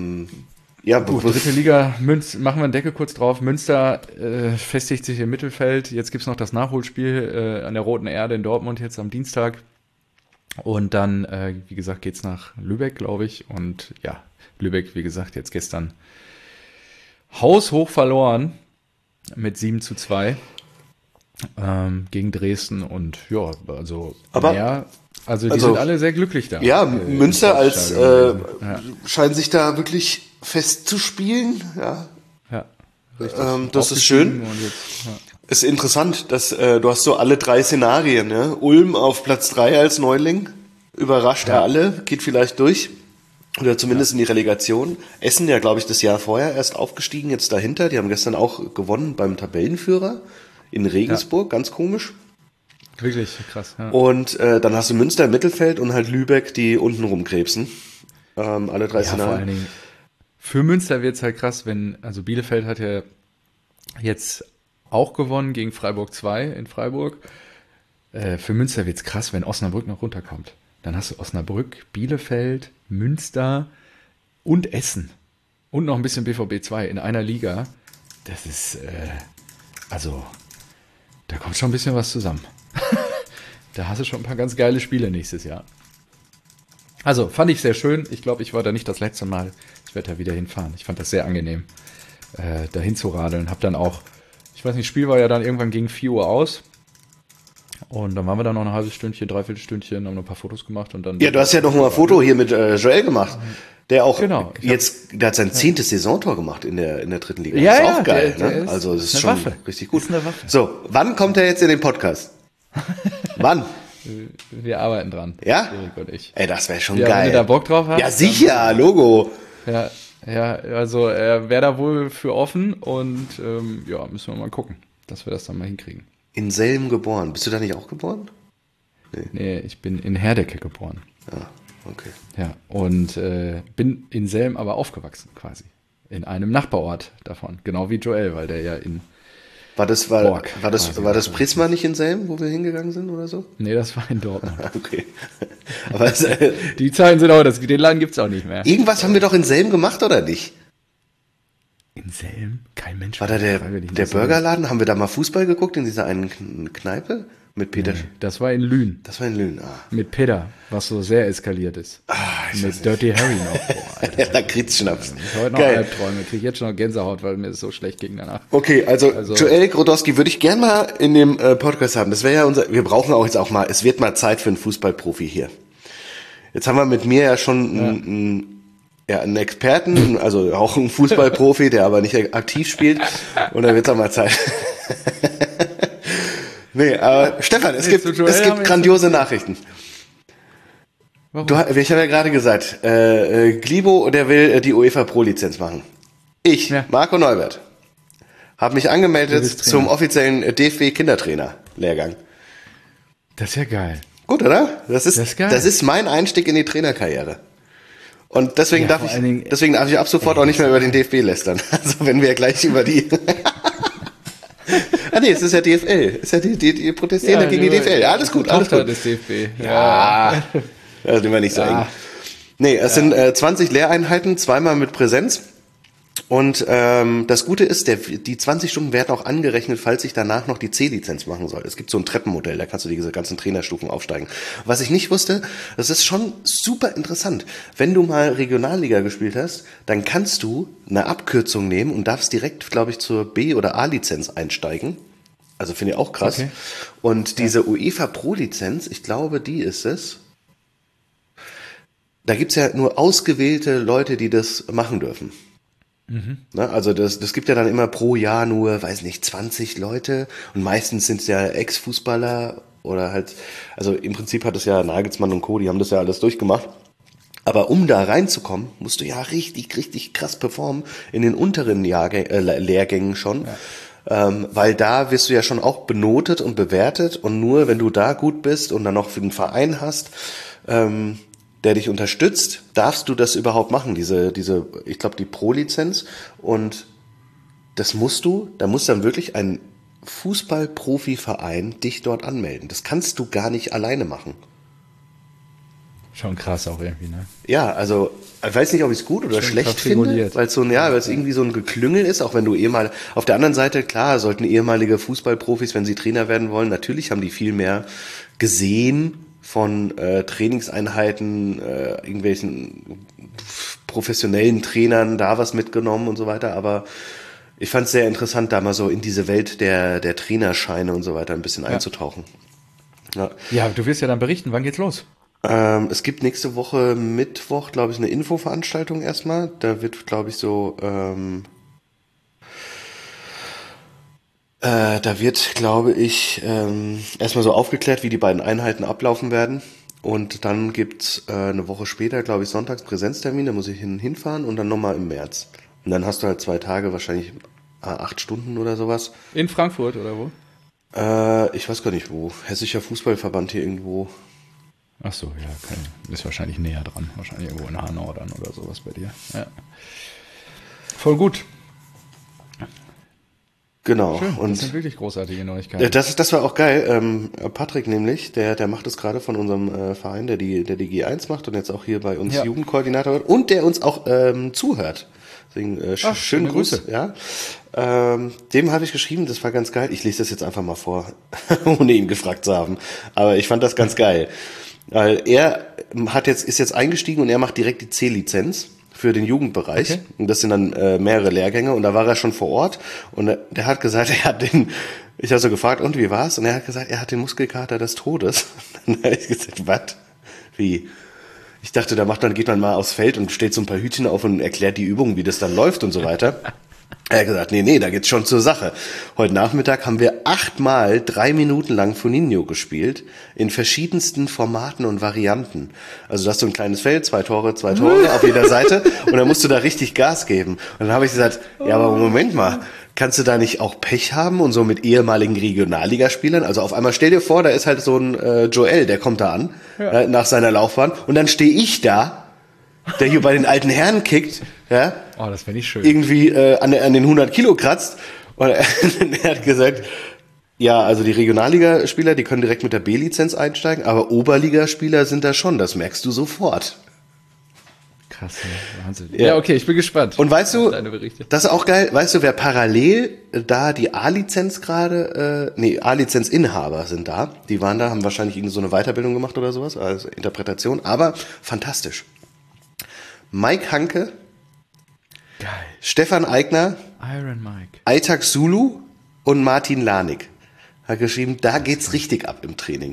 Gut, 3. Liga, machen wir einen Deckel kurz drauf. Münster festigt sich im Mittelfeld. Jetzt gibt's noch das Nachholspiel an der Roten Erde in Dortmund jetzt am Dienstag. Und dann, wie gesagt, geht's nach Lübeck, glaube ich. Und ja, Lübeck, wie gesagt, jetzt gestern haushoch verloren mit 7:2 gegen Dresden. Und ja, also die sind alle sehr glücklich da. Ja, Münster scheint sich da wirklich festzuspielen. Ja, richtig. Das ist schön. Und jetzt, ist interessant, dass du hast so alle 3 Szenarien. Ne? Ulm auf Platz 3 als Neuling, überrascht alle, geht vielleicht durch. Oder zumindest in die Relegation. Essen ja, glaube ich, das Jahr vorher erst aufgestiegen, jetzt dahinter. Die haben gestern auch gewonnen beim Tabellenführer in Regensburg, ganz komisch. Wirklich krass, ja. Und dann hast du Münster im Mittelfeld und halt Lübeck, die unten rumkrebsen. Alle 3 Szenarien. Vor allen Dingen für Münster wird's halt krass, also Bielefeld hat ja jetzt auch gewonnen gegen Freiburg 2 in Freiburg. Für Münster wird's krass, wenn Osnabrück noch runterkommt. Dann hast du Osnabrück, Bielefeld, Münster und Essen. Und noch ein bisschen BVB 2 in einer Liga. Das ist, da kommt schon ein bisschen was zusammen. Da hast du schon ein paar ganz geile Spiele nächstes Jahr. Also, fand ich sehr schön. Ich glaube, ich war da nicht das letzte Mal. Ich werde da wieder hinfahren. Ich fand das sehr angenehm, dahin zu radeln. Hab dann auch, ich weiß nicht, Spiel war ja dann irgendwann gegen 4 Uhr aus. Und dann waren wir da noch ein halbes Stündchen, dreiviertel Stündchen, haben noch ein paar Fotos gemacht und dann. Ja, du hast ja noch mal ein Foto hier mit Joel gemacht. Der auch der hat sein 10. Saisontor gemacht in der 3. Liga. Ja, das ist auch geil, ne? Also, das ist schon Waffe. Richtig gut. Das ist eine Waffe. So, wann kommt er jetzt in den Podcast? Wann? Wir arbeiten dran. Ja? Erik und ich. Ey, das wäre schon geil. Wenn du da Bock drauf hast. Ja, sicher, Logo. Ja, also er wäre da wohl für offen und müssen wir mal gucken, dass wir das dann mal hinkriegen. In Selm geboren. Bist du da nicht auch geboren? Nee, ich bin in Herdecke geboren. Ah, okay. Ja, und bin in Selm aber aufgewachsen quasi. In einem Nachbarort davon. Genau wie Joel, weil der ja in War das Prisma nicht in Selm, wo wir hingegangen sind oder so? Nee, das war in Dortmund. Okay. Aber die Zeiten sind auch, den Laden gibt's auch nicht mehr. Irgendwas haben wir doch in Selm gemacht, oder nicht? In Selm? Kein Mensch. War da der Burgerladen? Haben wir da mal Fußball geguckt in dieser einen Kneipe? Mit Peter? Nee, das war in Lünen. Mit Peter, was so sehr eskaliert ist. Mit Dirty Harry noch. Alter. Ja, da kriegt's Schnaps. Ich heute noch Albträume, kriege jetzt schon noch Gänsehaut, weil mir es so schlecht ging danach. Okay, also Joel Grodowski würde ich gern mal in dem Podcast haben. Das wäre ja wir brauchen auch jetzt auch mal, es wird mal Zeit für einen Fußballprofi hier. Jetzt haben wir mit mir ja schon einen Experten, also auch einen Fußballprofi, der aber nicht aktiv spielt. Und da wird's auch mal Zeit. Nee, aber Stefan, es gibt grandiose Nachrichten. Warum? Ich habe ja gerade gesagt, Glibo, der will die UEFA Pro-Lizenz machen. Marco Neubert, habe mich angemeldet zum offiziellen DFB-Kindertrainer-Lehrgang. Das ist ja geil. Gut, oder? Das ist geil. Das ist mein Einstieg in die Trainerkarriere. Und deswegen darf ich ab sofort auch nicht mehr über den DFB lästern. Also wenn wir gleich über die... Ah nee, es ist ja DFL. Es ist ja die protestieren gegen die DFL. Ja, alles gut, alles gut. Des DFB. Ja. Das ist immer nicht so eng. Nee, es sind 20 Lehreinheiten, zweimal mit Präsenz. Und das Gute ist, die 20 Stunden werden auch angerechnet, falls ich danach noch die C-Lizenz machen soll. Es gibt so ein Treppenmodell, da kannst du diese ganzen Trainerstufen aufsteigen. Was ich nicht wusste, das ist schon super interessant. Wenn du mal Regionalliga gespielt hast, dann kannst du eine Abkürzung nehmen und darfst direkt, glaube ich, zur B- oder A-Lizenz einsteigen. Also finde ich auch krass. Okay. Und diese UEFA Pro-Lizenz, ich glaube, die ist es. Da gibt's ja nur ausgewählte Leute, die das machen dürfen. Ne, also das gibt ja dann immer pro Jahr nur, weiß nicht, 20 Leute und meistens sind es ja Ex-Fußballer oder halt, also im Prinzip hat es ja Nagelsmann und Co., die haben das ja alles durchgemacht. Aber um da reinzukommen, musst du ja richtig, richtig krass performen in den unteren Lehrgängen schon. Ja. Weil da wirst du ja schon auch benotet und bewertet und nur wenn du da gut bist und dann noch für den Verein hast, der dich unterstützt, darfst du das überhaupt machen, diese, ich glaube, die Pro-Lizenz. Und das da muss dann wirklich ein Fußball-Profi-Verein dich dort anmelden. Das kannst du gar nicht alleine machen. Schon krass auch irgendwie, ne? Ja, also, ich weiß nicht, ob ich es gut oder schlecht finde, weil es irgendwie so ein Geklüngel ist, auch wenn du auf der anderen Seite, klar, sollten ehemalige Fußballprofis, wenn sie Trainer werden wollen, natürlich haben die viel mehr gesehen, von Trainingseinheiten, irgendwelchen professionellen Trainern da was mitgenommen und so weiter, aber ich fand es sehr interessant, da mal so in diese Welt der Trainerscheine und so weiter ein bisschen einzutauchen. Ja, du wirst ja dann berichten, wann geht's los? Es gibt nächste Woche Mittwoch, glaube ich, eine Infoveranstaltung erstmal, da wird, glaube ich, erstmal so aufgeklärt, wie die beiden Einheiten ablaufen werden. Und dann gibt's eine Woche später, glaube ich, sonntags Präsenztermin, da muss ich hinfahren und dann nochmal im März. Und dann hast du halt 2 Tage, wahrscheinlich 8 Stunden oder sowas. In Frankfurt oder wo? Ich weiß gar nicht wo. Hessischer Fußballverband hier irgendwo. Ach so, ja, okay. Ist wahrscheinlich näher dran. Wahrscheinlich irgendwo in Hanau dann oder sowas bei dir. Ja. Voll gut. Genau. Schön, und das sind wirklich großartige Neuigkeiten. Das war auch geil. Patrick nämlich, der macht es gerade von unserem Verein, der die G1 macht und jetzt auch hier bei uns Jugendkoordinator wird und der uns auch zuhört. Deswegen schönen Grüße. Ja. Dem habe ich geschrieben, das war ganz geil. Ich lese das jetzt einfach mal vor, ohne ihn gefragt zu haben. Aber ich fand das ganz geil. Weil er ist jetzt eingestiegen und er macht direkt die C-Lizenz für den Jugendbereich. Okay. Und das sind dann mehrere Lehrgänge. Und da war er schon vor Ort. Und der hat gesagt, ich habe so gefragt, und wie war's? Und er hat gesagt, er hat den Muskelkater des Todes. Und dann habe ich gesagt, was? Wie? Ich dachte, geht man mal aufs Feld und stellt so ein paar Hütchen auf und erklärt die Übungen, wie das dann läuft und so weiter. Er hat gesagt, nee, da geht's schon zur Sache. Heute Nachmittag haben wir 8-mal 3 Minuten lang Funinho gespielt, in verschiedensten Formaten und Varianten. Also du hast so ein kleines Feld, 2 Tore auf jeder Seite und dann musst du da richtig Gas geben. Und dann habe ich gesagt, ja, aber Moment mal, kannst du da nicht auch Pech haben und so mit ehemaligen Regionalligaspielern? Also auf einmal stell dir vor, da ist halt so ein Joel, der kommt da an, nach seiner Laufbahn und dann stehe ich da, der hier bei den alten Herren kickt, ja. Oh, das fände ich schön. Irgendwie an den 100 Kilo kratzt. Und er hat gesagt, ja, also die Regionalligaspieler, die können direkt mit der B-Lizenz einsteigen, aber Oberligaspieler sind da schon, das merkst du sofort. Krass, Wahnsinn. Ja, okay, ich bin gespannt. Und weißt du, das ist auch geil, weißt du, wer parallel da die A-Lizenz A-Lizenz-Inhaber sind da, die waren da, haben wahrscheinlich irgend so eine Weiterbildung gemacht oder sowas, also Interpretation, aber fantastisch. Mike Hanke, geil. Stefan Aigner, Iron Mike, Aytak Sulu und Martin Lanik hat geschrieben, da geht's richtig ab im Training.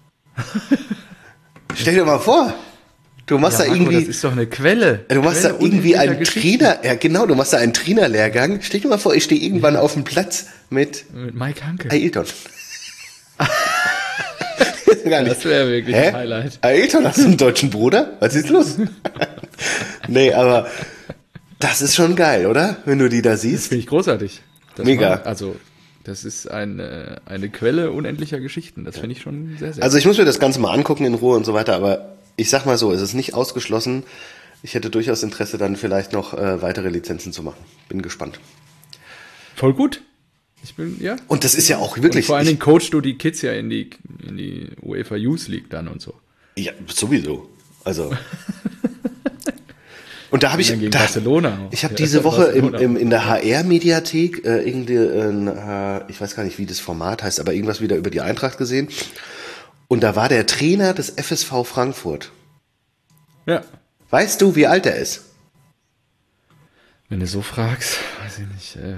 Stell dir mal vor, du machst Marco, irgendwie, das ist doch eine Quelle. Du machst da irgendwie einen Trainer, ja genau, du machst da einen Trainerlehrgang. Stell dir mal vor, ich stehe irgendwann auf dem Platz mit Mike Hanke. Ailton. Das wäre wirklich ein Highlight. Ailton, hast du einen deutschen Bruder? Was ist los? Nee, aber das ist schon geil, oder? Wenn du die da siehst. Das finde ich großartig. Mega. Das ist eine Quelle unendlicher Geschichten. Das finde ich schon sehr, sehr Also ich muss mir das Ganze mal angucken in Ruhe und so weiter, aber ich sag mal so, es ist nicht ausgeschlossen. Ich hätte durchaus Interesse, dann vielleicht noch weitere Lizenzen zu machen. Bin gespannt. Voll gut. Und das ist ja auch wirklich... Und vor allen Dingen coachst du die Kids ja in die UEFA Youth League dann und so. Ja, sowieso. Also... Und da habe ich gegen Barcelona. Ich habe diese Woche in der HR-Mediathek ich weiß gar nicht, wie das Format heißt, aber irgendwas wieder über die Eintracht gesehen. Und da war der Trainer des FSV Frankfurt. Ja. Weißt du, wie alt er ist? Wenn du so fragst, weiß ich nicht.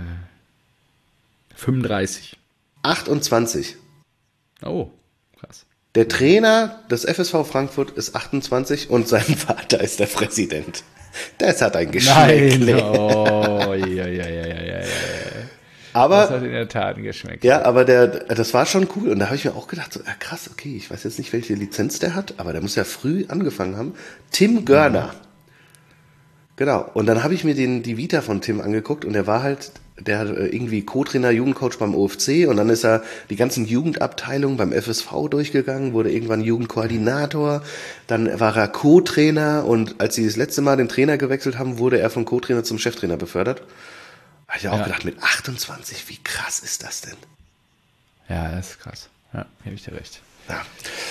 35. 28. Oh, krass. Der Trainer des FSV Frankfurt ist 28 und sein Vater ist der Präsident. Das hat ein Geschmäckle. Nein. Oh, ja. Aber, das hat in der Tat ein Geschmäckle. Ja, aber das war schon cool. Und da habe ich mir auch gedacht, so, krass, okay, ich weiß jetzt nicht, welche Lizenz der hat, aber der muss ja früh angefangen haben. Tim Görner. Genau. Und dann habe ich mir die Vita von Tim angeguckt und der hat irgendwie Co-Trainer, Jugendcoach beim OFC und dann ist er die ganzen Jugendabteilungen beim FSV durchgegangen, wurde irgendwann Jugendkoordinator, dann war er Co-Trainer und als sie das letzte Mal den Trainer gewechselt haben, wurde er vom Co-Trainer zum Cheftrainer befördert. Habe ich auch gedacht, mit 28, wie krass ist das denn? Ja, das ist krass. Ja, gebe ich dir recht. Ja.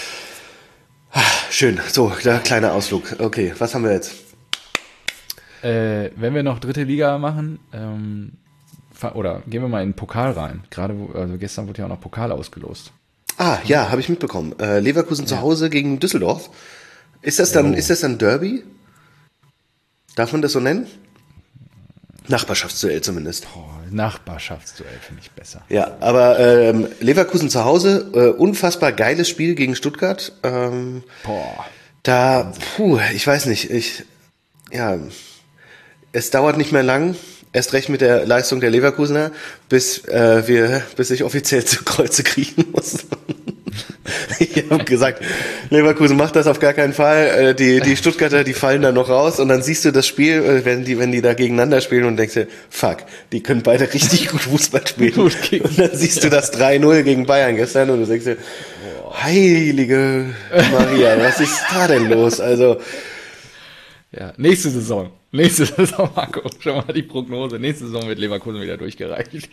Schön. So, kleiner Ausflug. Okay, was haben wir jetzt? Wenn wir noch dritte Liga machen, oder gehen wir mal in den Pokal rein. Also gestern wurde ja auch noch Pokal ausgelost. Ja, habe ich mitbekommen. Leverkusen zu Hause gegen Düsseldorf. Ist das dann Derby? Darf man das so nennen? Nachbarschaftsduell zumindest. Nachbarschaftsduell finde ich besser. Ja, aber Leverkusen zu Hause, unfassbar geiles Spiel gegen Stuttgart. Ich weiß nicht, es dauert nicht mehr lang, erst recht mit der Leistung der Leverkusener, bis ich offiziell zu Kreuze kriegen muss. Ich habe gesagt, Leverkusen macht das auf gar keinen Fall. Die Stuttgarter, die fallen da noch raus und dann siehst du das Spiel, wenn die da gegeneinander spielen und denkst dir, fuck, die können beide richtig gut Fußball spielen. Und dann siehst du das 3-0 gegen Bayern gestern und du denkst dir, heilige Maria, was ist da denn los? Also ja, nächste Saison, Marco, schon mal die Prognose. Nächste Saison wird Leverkusen wieder durchgereicht.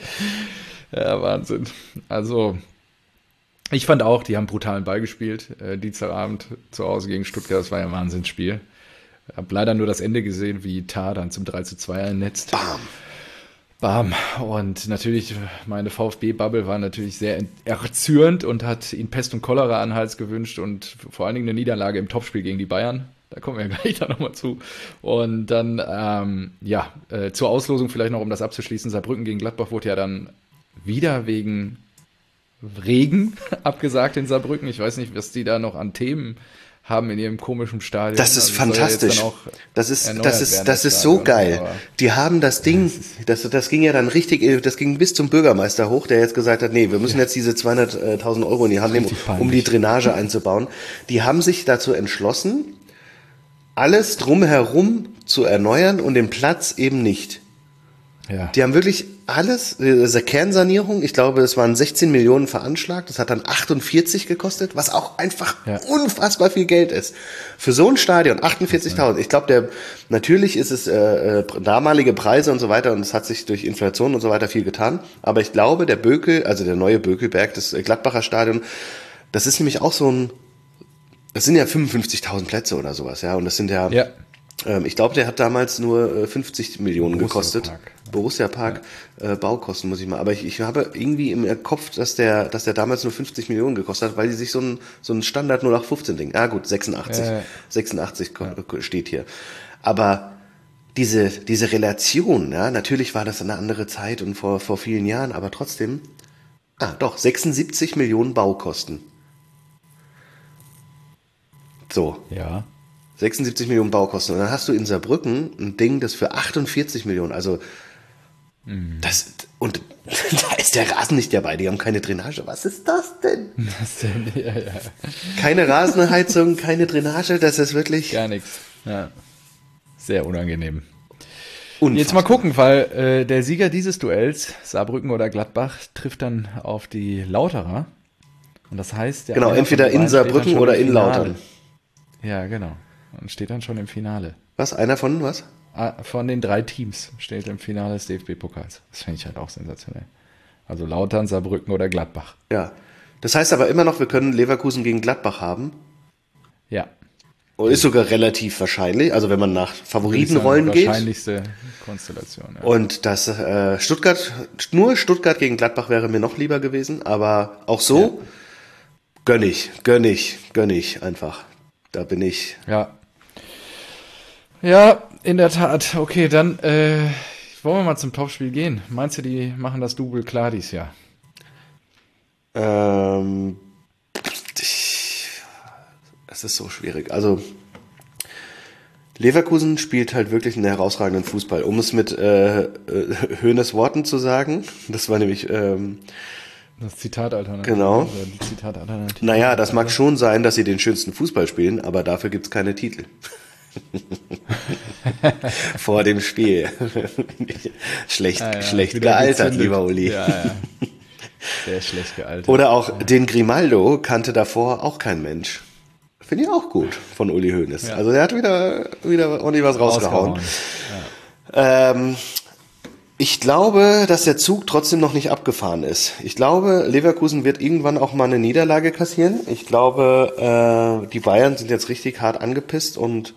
Ja, Wahnsinn. Also, ich fand auch, die haben brutalen Ball gespielt. Dienstagabend zu Hause gegen Stuttgart, das war ja ein Wahnsinnsspiel. Hab leider nur das Ende gesehen, wie Tar dann zum 3:2 einnetzt. Bam. Und natürlich, meine VfB-Bubble war natürlich sehr erzürnt und hat ihn Pest und Cholera an den Hals gewünscht und vor allen Dingen eine Niederlage im Topspiel gegen die Bayern. Da kommen wir gleich da nochmal zu. Und dann, zur Auslosung vielleicht noch, um das abzuschließen. Saarbrücken gegen Gladbach wurde ja dann wieder wegen Regen abgesagt in Saarbrücken. Ich weiß nicht, was die da noch an Themen haben in ihrem komischen Stadion. Das ist fantastisch. Das ist so geil. Die haben das Ding, das ging ja dann richtig, das ging bis zum Bürgermeister hoch, der jetzt gesagt hat, nee, wir müssen jetzt diese 200.000 Euro in die Hand nehmen, um die Drainage einzubauen. Die haben sich dazu entschlossen, alles drumherum zu erneuern und den Platz eben nicht. Ja. Die haben wirklich alles, diese Kernsanierung, ich glaube, es waren 16 Millionen veranschlagt, das hat dann 48 gekostet, was auch einfach unfassbar viel Geld ist. Für so ein Stadion, 48.000. Ich glaube, natürlich ist es damalige Preise und so weiter und es hat sich durch Inflation und so weiter viel getan, aber ich glaube, der neue Bökelberg, das Gladbacher Stadion, das ist nämlich auch das sind ja 55.000 Plätze oder sowas, ja, und das sind ich glaube, der hat damals nur 50 Millionen gekostet. Borussia Park, Baukosten muss ich mal. Aber ich habe irgendwie im Kopf, dass der damals nur 50 Millionen gekostet hat, weil die sich so ein Standard 0815 Ding. Ah gut, 86. 86 steht hier. Aber diese Relation, ja, natürlich war das eine andere Zeit und vor vielen Jahren, aber trotzdem, 76 Millionen Baukosten. So. Ja. 76 Millionen Baukosten. Und dann hast du in Saarbrücken ein Ding, das für 48 Millionen, also und da ist der Rasen nicht dabei, die haben keine Drainage. Was ist das denn? Ja. Keine Rasenheizung, keine Drainage, das ist wirklich... Gar nichts. Ja. Sehr unangenehm. Unfassbar. Jetzt mal gucken, weil der Sieger dieses Duells, Saarbrücken oder Gladbach, trifft dann auf die Lauterer. Und das heißt... Genau, entweder in Saarbrücken oder in Lautern. Ja, genau. Und steht dann schon im Finale. Was? Einer von was? Von den 3 Teams steht im Finale des DFB-Pokals. Das finde ich halt auch sensationell. Also Lautern, Saarbrücken oder Gladbach. Ja. Das heißt aber immer noch, wir können Leverkusen gegen Gladbach haben. Ja. ist sogar relativ wahrscheinlich, also wenn man nach Favoritenrollen geht. Wahrscheinlichste Konstellation. Ja. Und das nur Stuttgart gegen Gladbach wäre mir noch lieber gewesen, aber auch so gönn ich einfach. Da bin ich. Ja. Ja, in der Tat. Okay, dann wollen wir mal zum Topspiel gehen. Meinst du, die machen das Double klar dieses Jahr? Es ist so schwierig. Also Leverkusen spielt halt wirklich einen herausragenden Fußball. Um es mit Hoeneß Worten zu sagen, das war nämlich das Zitat-Alternativ. Genau. Die Zitat-Alternativ. Naja, das mag schon sein, dass sie den schönsten Fußball spielen, aber dafür gibt's keine Titel. Vor dem Spiel. Schlecht gealtert, lieber Uli. Ja. Sehr schlecht gealtert. Oder auch den Grimaldo kannte davor auch kein Mensch. Finde ich auch gut von Uli Hoeneß. Ja. Also der hat wieder ordentlich was rausgehauen. Ja. Ich glaube, dass der Zug trotzdem noch nicht abgefahren ist. Ich glaube, Leverkusen wird irgendwann auch mal eine Niederlage kassieren. Ich glaube, die Bayern sind jetzt richtig hart angepisst und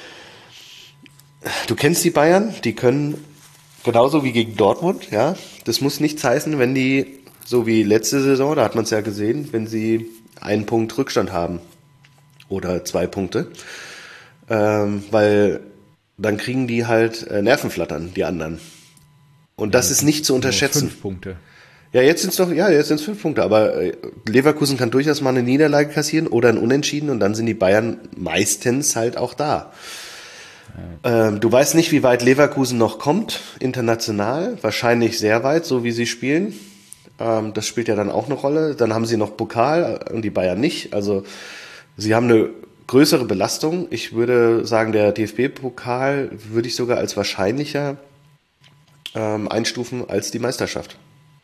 du kennst die Bayern, die können genauso wie gegen Dortmund, ja. Das muss nichts heißen, wenn die, so wie letzte Saison, da hat man es ja gesehen, wenn sie einen Punkt Rückstand haben. Oder 2 Punkte. Weil dann kriegen die halt Nervenflattern, die anderen. Und das ist nicht zu unterschätzen. 5 Punkte. Ja, jetzt sind es 5 Punkte, aber Leverkusen kann durchaus mal eine Niederlage kassieren oder ein Unentschieden und dann sind die Bayern meistens halt auch da. Ja. Du weißt nicht, wie weit Leverkusen noch kommt, international. Wahrscheinlich sehr weit, so wie sie spielen. Das spielt ja dann auch eine Rolle. Dann haben sie noch Pokal und die Bayern nicht. Also sie haben eine größere Belastung. Ich würde sagen, der DFB-Pokal würde ich sogar als wahrscheinlicher einstufen als die Meisterschaft.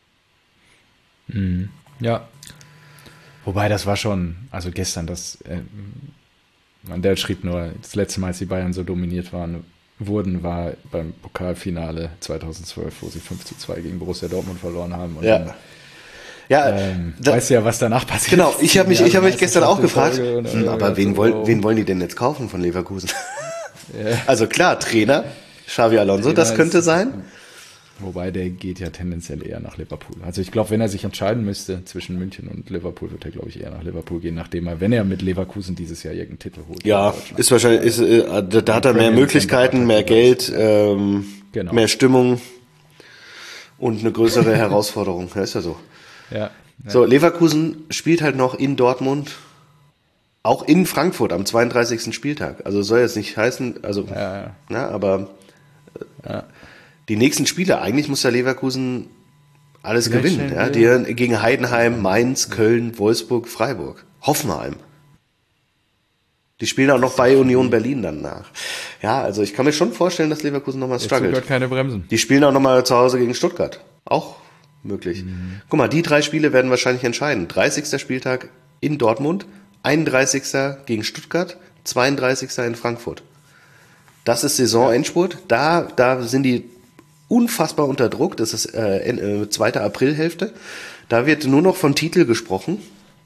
Ja. Wobei das war schon, also gestern, Mandel schrieb nur, das letzte Mal, als die Bayern so dominiert wurden, war beim Pokalfinale 2012, wo sie 5:2 gegen Borussia Dortmund verloren haben. Und ja. Weißt du ja, was danach passiert. Genau, ich habe mich gestern auch gefragt, aber wen wollen die denn jetzt kaufen von Leverkusen? Ja. Also klar, Trainer, Xabi Alonso, das könnte sein. Wobei, der geht ja tendenziell eher nach Liverpool. Also ich glaube, wenn er sich entscheiden müsste zwischen München und Liverpool, wird er, glaube ich, eher nach Liverpool gehen, wenn er mit Leverkusen dieses Jahr irgendeinen Titel holt. Ja, ist wahrscheinlich, da hat er mehr Möglichkeiten, mehr Geld, genau. Mehr Stimmung und eine größere Herausforderung. Ja, ist ja so. Ja. So, Leverkusen spielt halt noch in Dortmund, auch in Frankfurt am 32. Spieltag. Also soll jetzt nicht heißen, aber die nächsten Spiele, eigentlich muss ja Leverkusen alles gewinnen. Ja? Die gegen Heidenheim, Mainz, Köln, Wolfsburg, Freiburg, Hoffenheim. Die spielen auch noch bei Union Berlin dann nach. Ja, also ich kann mir schon vorstellen, dass Leverkusen nochmal struggelt. Jetzt keine Bremsen. Die spielen auch nochmal zu Hause gegen Stuttgart. Auch möglich. Guck mal, die 3 Spiele werden wahrscheinlich entscheiden. 30. Spieltag in Dortmund, 31. gegen Stuttgart, 32. in Frankfurt. Das ist Saisonendspurt. Da sind die unfassbar unter Druck. Das ist 2. Aprilhälfte. Da wird nur noch von Titel gesprochen.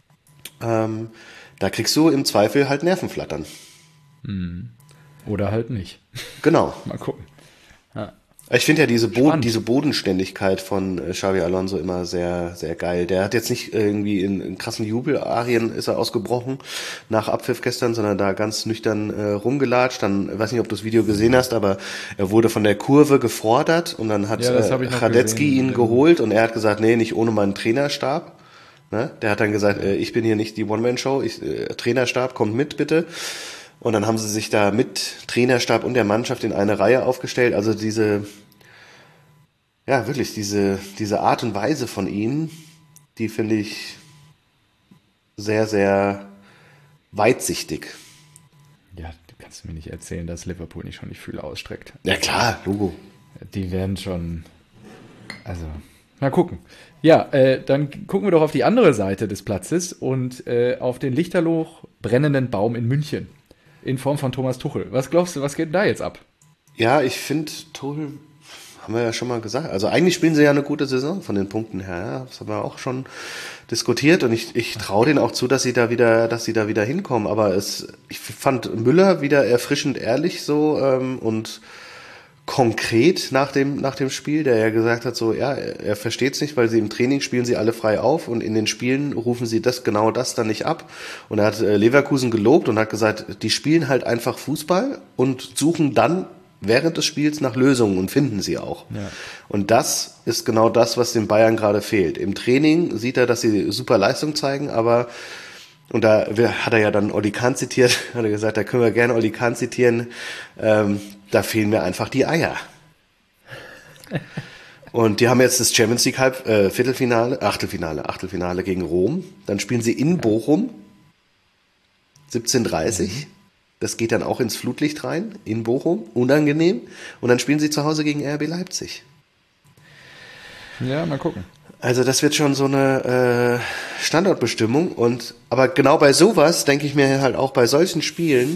Da kriegst du im Zweifel halt Nervenflattern. Oder halt nicht. Genau. Mal gucken. Ja. Ich finde ja diese Bodenständigkeit von Xabi Alonso immer sehr, sehr geil. Der hat jetzt nicht irgendwie in krassen Jubelarien ist er ausgebrochen nach Abpfiff gestern, sondern da ganz nüchtern rumgelatscht. Dann, weiß nicht, ob du das Video gesehen hast, aber er wurde von der Kurve gefordert und dann hat Radetzky ihn geholt und er hat gesagt, nee, nicht ohne meinen Trainerstab. Ne? Der hat dann gesagt, ich bin hier nicht die One-Man-Show, Trainerstab, kommt mit bitte. Und dann haben sie sich da mit Trainerstab und der Mannschaft in eine Reihe aufgestellt. Also diese Art und Weise von ihm, die finde ich sehr, sehr weitsichtig. Ja, du kannst mir nicht erzählen, dass Liverpool nicht schon die Fühler ausstreckt. Ja klar, Logo. Die werden schon, also mal gucken. Ja, dann gucken wir doch auf die andere Seite des Platzes und auf den lichterloh brennenden Baum in München. In Form von Thomas Tuchel. Was glaubst du, was geht da jetzt ab? Ja, ich finde, Tuchel haben wir ja schon mal gesagt. Also eigentlich spielen sie ja eine gute Saison von den Punkten her. Ja. Das haben wir auch schon diskutiert und ich traue denen auch zu, dass sie da wieder hinkommen. Aber ich fand Müller wieder erfrischend ehrlich so und konkret nach dem Spiel, der ja gesagt hat, so ja, er versteht es nicht, weil sie im Training spielen sie alle frei auf und in den Spielen rufen sie genau das dann nicht ab. Und er hat Leverkusen gelobt und hat gesagt, die spielen halt einfach Fußball und suchen dann während des Spiels nach Lösungen und finden sie auch. Ja. Und das ist genau das, was den Bayern gerade fehlt. Im Training sieht er, dass sie super Leistung zeigen, aber und da hat er ja dann Oli Kahn zitiert, hat er gesagt, da können wir gerne Oli Kahn zitieren, da fehlen mir einfach die Eier. Und die haben jetzt das Champions League Achtelfinale gegen Rom. Dann spielen sie in Bochum, 17:30. Das geht dann auch ins Flutlicht rein, in Bochum, unangenehm. Und dann spielen sie zu Hause gegen RB Leipzig. Ja, mal gucken. Also das wird schon so eine Standortbestimmung. Aber genau bei sowas denke ich mir halt auch bei solchen Spielen,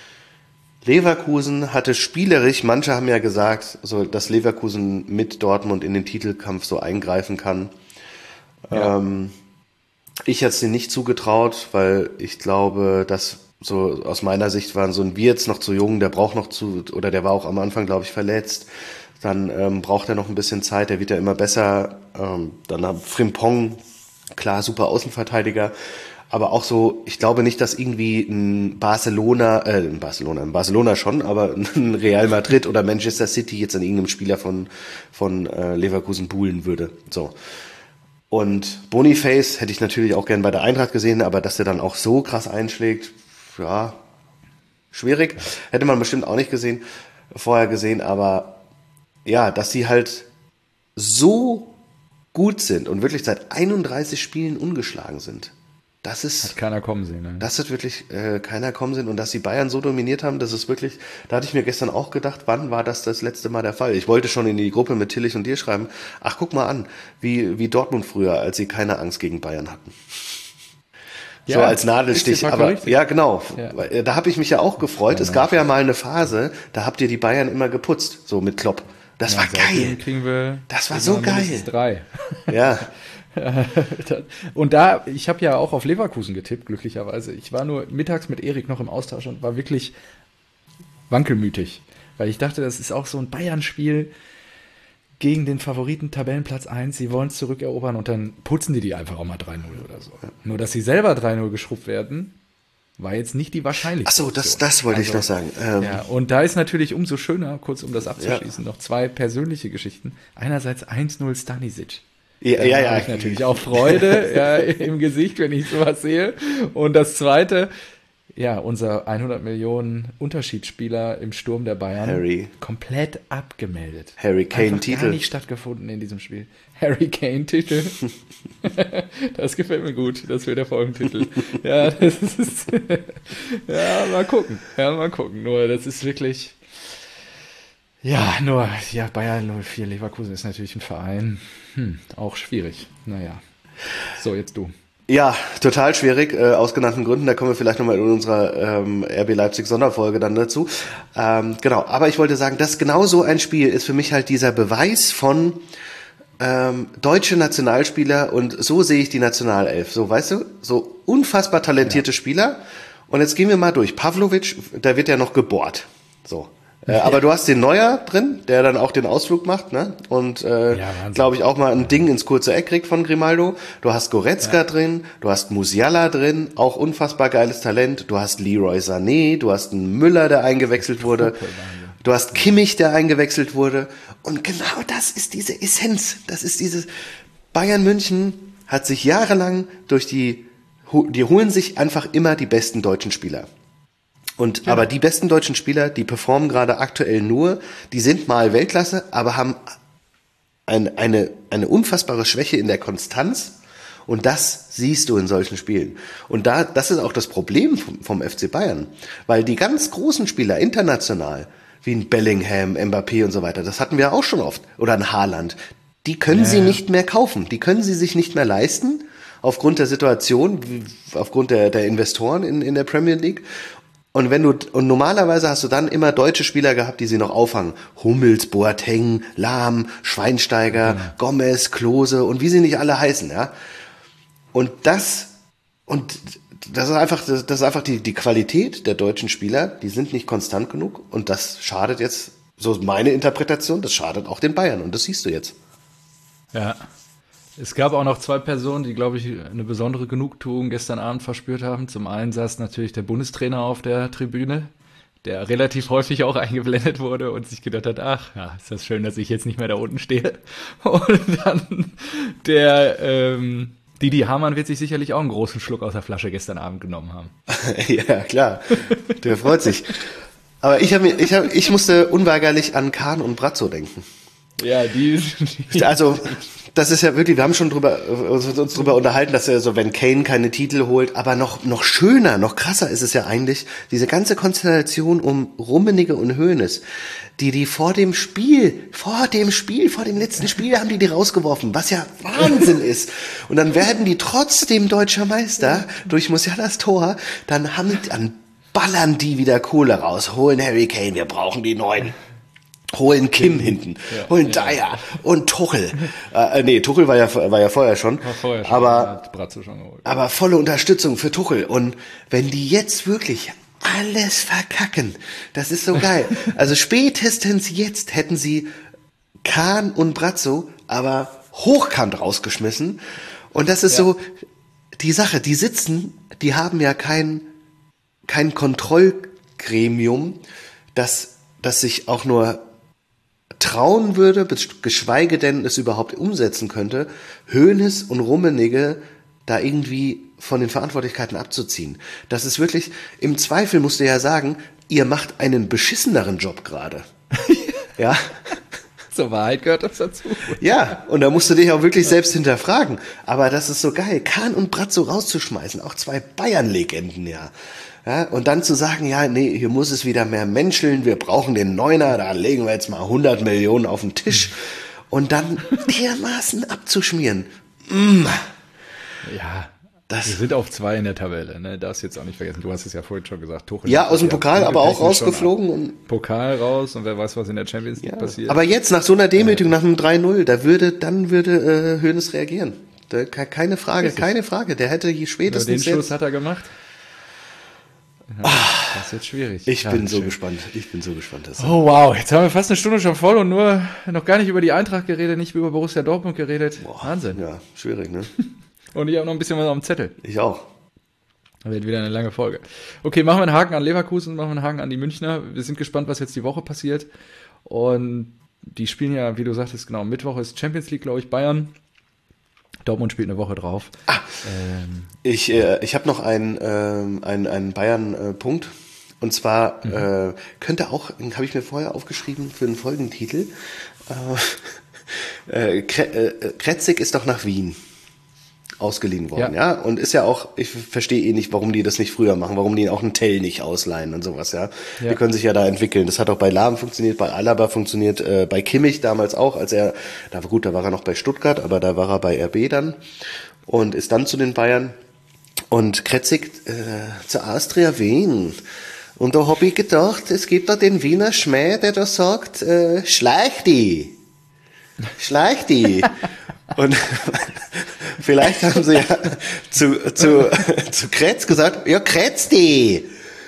Leverkusen hatte spielerisch, manche haben ja gesagt, so, dass Leverkusen mit Dortmund in den Titelkampf so eingreifen kann. Ja. Ich hätte es denen nicht zugetraut, weil ich glaube, dass so aus meiner Sicht waren so ein Wirtz noch zu jung, der braucht noch oder der war auch am Anfang, glaube ich, verletzt. Dann braucht er noch ein bisschen Zeit, der wird ja immer besser. Dann haben Frimpong, klar, super Außenverteidiger. Aber auch so, ich glaube nicht, dass irgendwie ein Barcelona schon, aber ein Real Madrid oder Manchester City jetzt an irgendeinem Spieler von Leverkusen buhlen würde. So. Und Boniface hätte ich natürlich auch gern bei der Eintracht gesehen, aber dass der dann auch so krass einschlägt, ja, schwierig. Hätte man bestimmt auch nicht vorher gesehen, aber ja, dass sie halt so gut sind und wirklich seit 31 Spielen ungeschlagen sind. Das hat keiner kommen sehen. Ne? Das hat wirklich keiner kommen sehen und dass die Bayern so dominiert haben, das ist wirklich, da hatte ich mir gestern auch gedacht, wann war das letzte Mal der Fall? Ich wollte schon in die Gruppe mit Tillich und dir schreiben, ach guck mal an, wie Dortmund früher, als sie keine Angst gegen Bayern hatten. Ja, so als Nadelstich, aber ja genau, ja. Da habe ich mich ja auch gefreut. Ja, es gab ja mal eine Phase, da habt ihr die Bayern immer geputzt, so mit Klopp. Das war geil. Das war so geil. 3. Ja. Und ich habe ja auch auf Leverkusen getippt, glücklicherweise. Ich war nur mittags mit Erik noch im Austausch und war wirklich wankelmütig, weil ich dachte, das ist auch so ein Bayern-Spiel gegen den Favoriten Tabellenplatz 1. Sie wollen es zurückerobern und dann putzen die einfach auch mal 3-0 oder so. Ja. Nur, dass sie selber 3-0 geschrubbt werden, war jetzt nicht die wahrscheinlichste. Ach so, das wollte ich noch sagen. Ja, und da ist natürlich umso schöner, kurz um das abzuschließen, noch 2 persönliche Geschichten. Einerseits 1-0 Stanisic. Ja. Habe ich natürlich auch Freude im Gesicht, wenn ich sowas sehe. Und das Zweite, ja, unser 100 Millionen Unterschiedsspieler im Sturm der Bayern Harry. Komplett abgemeldet. Harry Kane-Titel. Gar nicht stattgefunden in diesem Spiel. Harry Kane-Titel. Das gefällt mir gut. Das wird der Folgentitel. Ja, das ist. Ja, mal gucken. Nur, das ist wirklich. Ja, Bayern 04 Leverkusen ist natürlich ein Verein. Auch schwierig. Naja. So, jetzt du. Ja, total schwierig, aus genannten Gründen. Da kommen wir vielleicht nochmal in unserer RB Leipzig Sonderfolge dann dazu. Genau, aber ich wollte sagen, dass genau so ein Spiel ist für mich halt dieser Beweis von deutsche Nationalspieler und so sehe ich die Nationalelf. So, weißt du, so unfassbar talentierte Spieler. Und jetzt gehen wir mal durch. Pavlovic, da wird ja noch gebohrt. So. Aber du hast den Neuer drin, der dann auch den Ausflug macht, ne? Und glaube ich auch mal ein Ding ins kurze Eck kriegt von Grimaldo. Du hast Goretzka drin, du hast Musiala drin, auch unfassbar geiles Talent. Du hast Leroy Sané, du hast einen Müller, der eingewechselt wurde. Du hast Kimmich, der eingewechselt wurde. Und genau das ist diese Essenz. Das ist dieses Bayern München hat sich jahrelang die holen sich einfach immer die besten deutschen Spieler. Aber die besten deutschen Spieler, die performen gerade aktuell nur, die sind mal Weltklasse, aber haben eine unfassbare Schwäche in der Konstanz. Und das siehst du in solchen Spielen. Und das ist auch das Problem vom FC Bayern. Weil die ganz großen Spieler international, wie ein Bellingham, Mbappé und so weiter, das hatten wir auch schon oft. Oder ein Haaland. Die können sie nicht mehr kaufen. Die können sie sich nicht mehr leisten. Aufgrund der Situation, aufgrund der Investoren in der Premier League. Und normalerweise hast du dann immer deutsche Spieler gehabt, die sie noch auffangen. Hummels, Boateng, Lahm, Schweinsteiger, Gomez, Klose und wie sie nicht alle heißen, ja. Das ist einfach die Qualität der deutschen Spieler, die sind nicht konstant genug und das schadet jetzt, so ist meine Interpretation, das schadet auch den Bayern und das siehst du jetzt. Ja. Es gab auch noch 2 Personen, die, glaube ich, eine besondere Genugtuung gestern Abend verspürt haben. Zum einen saß natürlich der Bundestrainer auf der Tribüne, der relativ häufig auch eingeblendet wurde und sich gedacht hat, ach, ja, ist das schön, dass ich jetzt nicht mehr da unten stehe. Und dann der Didi Hamann wird sich sicherlich auch einen großen Schluck aus der Flasche gestern Abend genommen haben. Ja, klar, der freut sich. Aber ich musste unweigerlich an Kahn und Brazzo denken. Ja, also, das ist ja wirklich, wir haben schon uns drüber unterhalten, dass so, wenn Kane keine Titel holt, aber noch schöner, noch krasser ist es ja eigentlich, diese ganze Konstellation um Rummenigge und Hoeneß, die vor dem letzten Spiel haben die rausgeworfen, was ja Wahnsinn ist. Und dann werden die trotzdem deutscher Meister durch Musialas Tor, dann ballern die wieder Kohle raus, holen Harry Kane, wir brauchen die Neuen. Holen Kim hinten, holen Dyer und Tuchel. Tuchel war ja vorher schon. Aber volle Unterstützung für Tuchel. Und wenn die jetzt wirklich alles verkacken, das ist so geil. Also spätestens jetzt hätten sie Kahn und Brazzo aber hochkant rausgeschmissen. Und das ist so die Sache. Die haben ja kein Kontrollgremium, das sich auch nur trauen würde, geschweige denn es überhaupt umsetzen könnte, Hoeneß und Rummenigge da irgendwie von den Verantwortlichkeiten abzuziehen. Das ist wirklich, im Zweifel musst du ja sagen, ihr macht einen beschisseneren Job gerade. Ja. Zur Wahrheit gehört das dazu. Ja, und da musst du dich auch wirklich selbst hinterfragen. Aber das ist so geil, Kahn und Brazzo rauszuschmeißen, auch 2 Bayern-Legenden, ja. Ja, und dann zu sagen, ja, nee, hier muss es wieder mehr menscheln, wir brauchen den Neuner, da legen wir jetzt mal 100 Millionen auf den Tisch und dann dermaßen abzuschmieren. Ja, wir sind auf 2 in der Tabelle, ne? Darfst jetzt auch nicht vergessen, du hast es ja vorhin schon gesagt. Tuchel ja, aus dem Pokal, aber auch rausgeflogen. Und Pokal raus und wer weiß, was in der Champions League passiert. Aber jetzt, nach so einer Demütigung, nach einem 3-0, dann würde Hoeneß reagieren. Keine Frage. Der hätte hier spätestens den Schuss hat er gemacht. Ja, das ist jetzt schwierig. Ich bin so gespannt. Oh wow, jetzt haben wir fast eine Stunde schon voll und nur noch gar nicht über die Eintracht geredet, nicht über Borussia Dortmund geredet. Boah, Wahnsinn. Ja, schwierig, ne? Und ich habe noch ein bisschen was auf dem Zettel. Ich auch. Das wird wieder eine lange Folge. Okay, machen wir einen Haken an Leverkusen, machen wir einen Haken an die Münchner. Wir sind gespannt, was jetzt die Woche passiert. Und die spielen ja, wie du sagtest, genau, Mittwoch ist Champions League, glaube ich, Bayern. Dortmund spielt eine Woche drauf. Ich habe noch einen Bayern-Punkt. Und zwar könnte auch, habe ich mir vorher aufgeschrieben für einen Folgentitel, Kretzig ist doch nach Wien ausgeliehen worden, ja, und ist ja auch, ich verstehe nicht, warum die das nicht früher machen, warum die auch einen Tell nicht ausleihen und sowas, ja. Die können sich ja da entwickeln. Das hat auch bei Lahm funktioniert, bei Alaba funktioniert, bei Kimmich damals auch, da war er noch bei Stuttgart, aber da war er bei RB dann und ist dann zu den Bayern und Kretzig zu Austria Wien. Und da habe ich gedacht, es gibt da den Wiener Schmäh, der da sagt, schleich die. Und vielleicht haben sie ja zu Kretz gesagt, ja, Kretz die.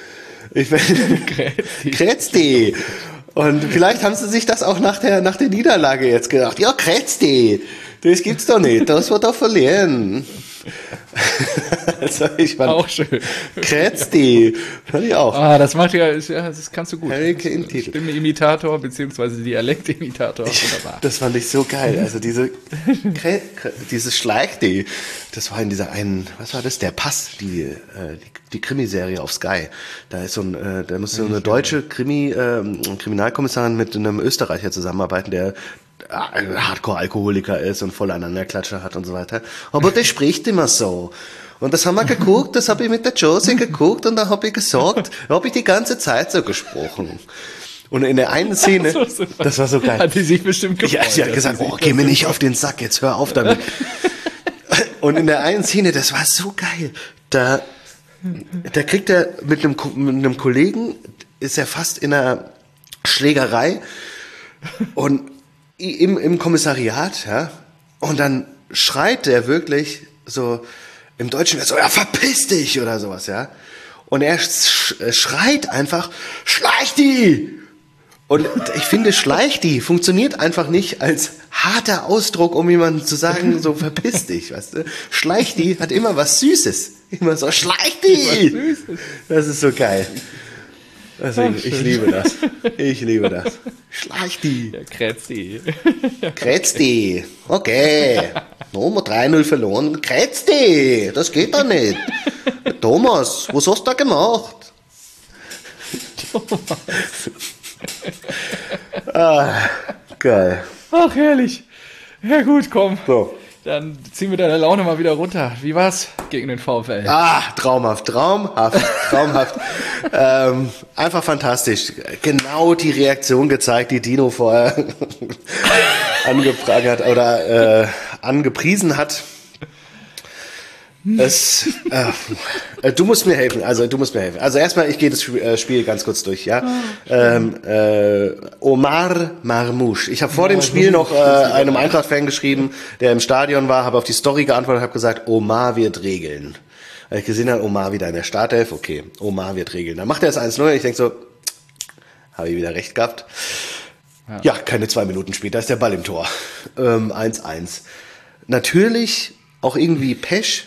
Kretz die. Und vielleicht haben sie sich das auch nach der Niederlage jetzt gedacht, ja, Kretz die. Das gibt's doch nicht, das wird doch verlieren. Also ich fand auch schön. Kretz die. Fand ich auch. Das macht das kannst du gut. Harry Kane Titel. Stimme-Imitator, beziehungsweise Dialekt-Imitator. Wunderbar. Das fand ich so geil. Also dieses Schleich-die, das war in dieser einen, was war das? Der Pass, die Krimiserie auf Sky. Da ist da muss so eine deutsche Kriminalkommissarin mit einem Österreicher zusammenarbeiten, der Hardcore-Alkoholiker ist und voll Aneinanderklatscher hat und so weiter. Aber der spricht immer so. Und das haben wir geguckt, das habe ich mit der Josie geguckt und da habe ich gesagt, da habe ich die ganze Zeit so gesprochen. Und in der einen Szene, das war so geil. Hat die sich bestimmt gefreut. Sie hat gesagt, geh mir nicht auf den Sack, jetzt hör auf damit. Und in der einen Szene, das war so geil, da Da kriegt er mit einem Kollegen, ist er fast in einer Schlägerei und im Kommissariat, ja, und dann schreit der wirklich so im Deutschen so, ja, verpiss dich oder sowas, ja. Und er schreit einfach, schleich die! Und ich finde, schleich die funktioniert einfach nicht als harter Ausdruck, um jemandem zu sagen, so verpiss dich, weißt du. Schleich die hat immer was Süßes. Immer so, schleich die! Das ist so geil. Deswegen, ich liebe das. Ich liebe das. Schleich die. Ja, krätz die. Krätz die. Okay. Nochmal 3-0 verloren. Krätz die. Das geht doch nicht. Thomas, was hast du da gemacht? Geil. Ach, herrlich. Ja gut, komm. So. Dann ziehen wir deine Laune mal wieder runter. Wie war's gegen den VfL? Traumhaft. Einfach fantastisch. Genau die Reaktion gezeigt, die Dino vorher angeprangert oder angepriesen hat. Du musst mir helfen. Also erstmal, ich gehe das Spiel ganz kurz durch, ja. Omar Marmoush. Ich habe vor dem Spiel noch einem Eintracht-Fan geschrieben, der im Stadion war, habe auf die Story geantwortet, habe gesagt, Omar wird regeln. Weil ich gesehen habe, Omar wieder in der Startelf, okay, Omar wird regeln. Dann macht er es 1-0 und ich denke so, habe ich wieder recht gehabt. Ja, keine 2 Minuten später ist der Ball im Tor. 1-1. Natürlich auch irgendwie Pech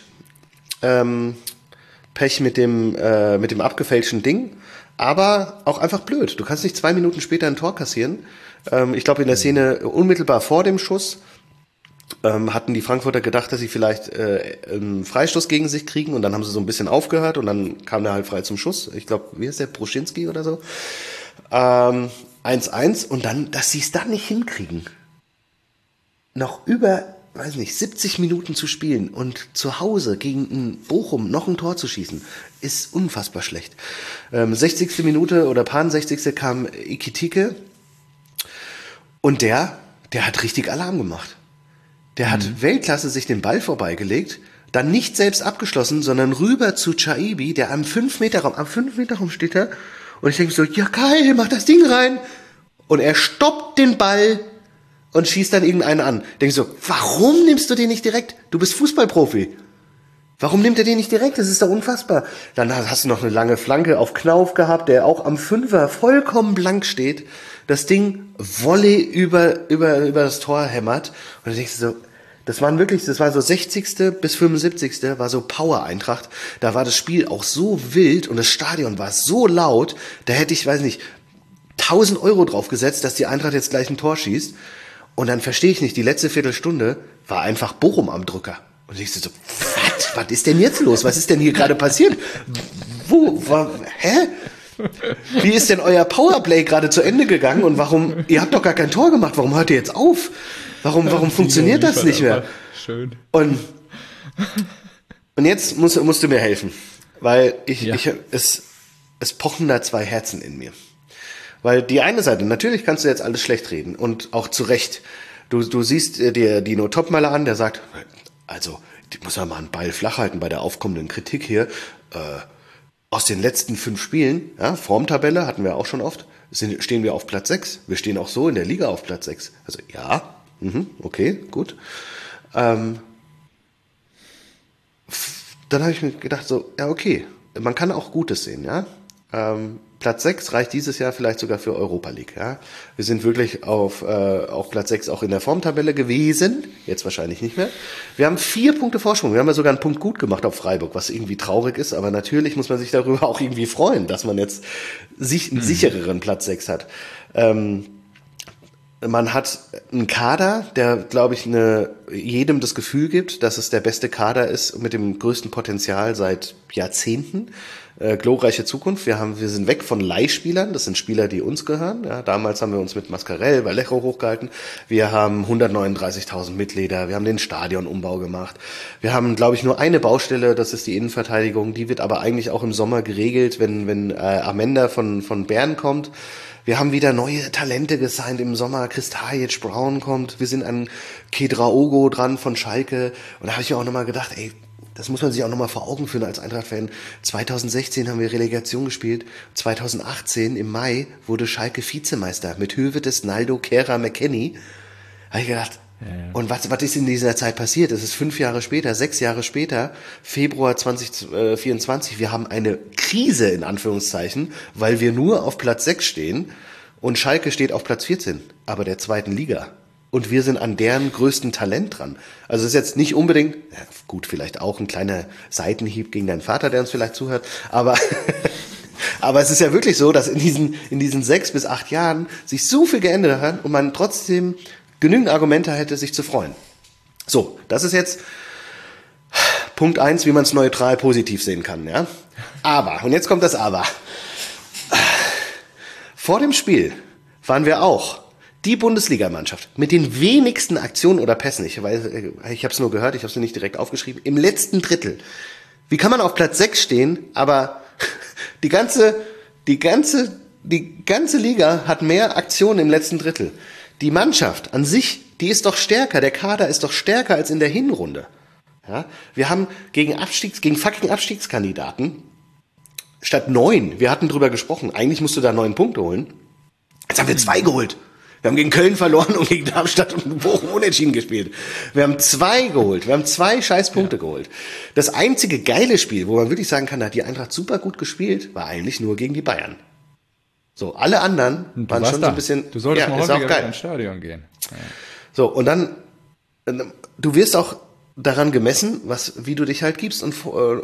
mit dem abgefälschten Ding, aber auch einfach blöd. Du kannst nicht 2 Minuten später ein Tor kassieren. Ich glaube, in der Szene unmittelbar vor dem Schuss hatten die Frankfurter gedacht, dass sie vielleicht einen Freistoß gegen sich kriegen und dann haben sie so ein bisschen aufgehört und dann kam der halt frei zum Schuss. Ich glaube, wie heißt der? Bruschinski oder so. 1-1 und dann, dass sie es dann nicht hinkriegen. Noch über 70 Minuten zu spielen und zu Hause gegen einen Bochum noch ein Tor zu schießen, ist unfassbar schlecht. 60. Minute oder paar 60. kam Ekitike und der hat richtig Alarm gemacht. Der hat Weltklasse sich den Ball vorbeigelegt, dann nicht selbst abgeschlossen, sondern rüber zu Chaibi, der am 5-Meter-Raum steht da und ich denke so, ja geil, mach das Ding rein und er stoppt den Ball und schießt dann irgendeinen an. Denk so, warum nimmst du den nicht direkt? Du bist Fußballprofi. Warum nimmt er den nicht direkt? Das ist doch unfassbar. Dann hast du noch eine lange Flanke auf Knauf gehabt, der auch am Fünfer vollkommen blank steht. Das Ding Volley über das Tor hämmert. Und dann denkst du so, das war so 60. bis 75. war so Power-Eintracht. Da war das Spiel auch so wild und das Stadion war so laut, da hätte ich, 1.000 Euro drauf gesetzt, dass die Eintracht jetzt gleich ein Tor schießt. Und dann verstehe ich nicht, die letzte Viertelstunde war einfach Bochum am Drücker. Und ich so, was ist denn jetzt los? Was ist denn hier gerade passiert? Hä? Wie ist denn euer Powerplay gerade zu Ende gegangen? Und ihr habt doch gar kein Tor gemacht, warum hört ihr jetzt auf? Warum funktioniert das nicht mehr? Schön. Und jetzt musst du mir helfen. Weil es pochen da 2 Herzen in mir. Weil die eine Seite, natürlich kannst du jetzt alles schlecht reden und auch zu Recht. Du siehst dir Dino Topmöller an, der sagt, also, die muss ja mal einen Ball flach halten bei der aufkommenden Kritik hier. Aus den letzten 5 Spielen, ja, Formtabelle hatten wir auch schon oft, stehen wir auf Platz 6. Wir stehen auch so in der Liga auf Platz 6. Also, ja, okay, gut. Dann habe ich mir gedacht so, ja, okay, man kann auch Gutes sehen, ja. Platz 6 reicht dieses Jahr vielleicht sogar für Europa League. Ja? Wir sind wirklich auf Platz 6 auch in der Formtabelle gewesen, jetzt wahrscheinlich nicht mehr. Wir haben 4 Punkte Vorsprung, wir haben ja sogar einen Punkt gut gemacht auf Freiburg, was irgendwie traurig ist, aber natürlich muss man sich darüber auch irgendwie freuen, dass man jetzt einen sichereren Platz 6 hat. Man hat einen Kader, der, glaube ich, jedem das Gefühl gibt, dass es der beste Kader ist mit dem größten Potenzial seit Jahrzehnten. Glorreiche Zukunft. Wir sind weg von Leihspielern. Das sind Spieler, die uns gehören. Ja, damals haben wir uns mit Mascarell, Vallejo hochgehalten. Wir haben 139.000 Mitglieder. Wir haben den Stadionumbau gemacht. Wir haben, glaube ich, nur eine Baustelle. Das ist die Innenverteidigung. Die wird aber eigentlich auch im Sommer geregelt, wenn Amenda von Bern kommt. Wir haben wieder neue Talente gesigned im Sommer. Kristajic Brown kommt. Wir sind an Kedraogo dran von Schalke. Und da habe ich mir auch nochmal gedacht, ey, das muss man sich auch nochmal vor Augen führen als Eintracht-Fan. 2016 haben wir Relegation gespielt. 2018 im Mai wurde Schalke Vizemeister mit Hövedes, Naldo, Kehrer, McKennie. Habe ich gedacht, und was ist in dieser Zeit passiert? Es ist 5 Jahre später, 6 Jahre später, Februar 2024. Wir haben eine Krise in Anführungszeichen, weil wir nur auf Platz 6 stehen und Schalke steht auf Platz 14, aber der zweiten Liga. Und wir sind an deren größten Talent dran. Also es ist jetzt nicht unbedingt, ja gut, vielleicht auch ein kleiner Seitenhieb gegen deinen Vater, der uns vielleicht zuhört, aber aber es ist ja wirklich so, dass in diesen 6 bis 8 Jahren sich so viel geändert hat und man trotzdem genügend Argumente hätte, sich zu freuen. So, das ist jetzt Punkt 1, wie man es neutral positiv sehen kann, ja. Aber, und jetzt kommt das Aber. Vor dem Spiel waren wir auch die Bundesligamannschaft mit den wenigsten Aktionen oder Pässen. Ich habe es nur gehört, ich habe es nicht direkt aufgeschrieben. Im letzten Drittel. Wie kann man auf Platz 6 stehen, aber die ganze Liga hat mehr Aktionen im letzten Drittel. Die Mannschaft an sich, die ist doch stärker. Der Kader ist doch stärker als in der Hinrunde. Ja? Wir haben gegen fucking Abstiegskandidaten statt 9, wir hatten drüber gesprochen, eigentlich musst du da 9 Punkte holen. Jetzt haben wir 2 geholt. Wir haben gegen Köln verloren und gegen Darmstadt und Bochum unentschieden gespielt. Wir haben 2 geholt. Wir haben 2 Scheißpunkte geholt. Das einzige geile Spiel, wo man wirklich sagen kann, da hat die Eintracht super gut gespielt, war eigentlich nur gegen die Bayern. So, alle anderen waren schon so ein bisschen... Du solltest mal häufiger ins Stadion gehen. Ja. So, und dann, du wirst auch daran gemessen, wie du dich halt gibst und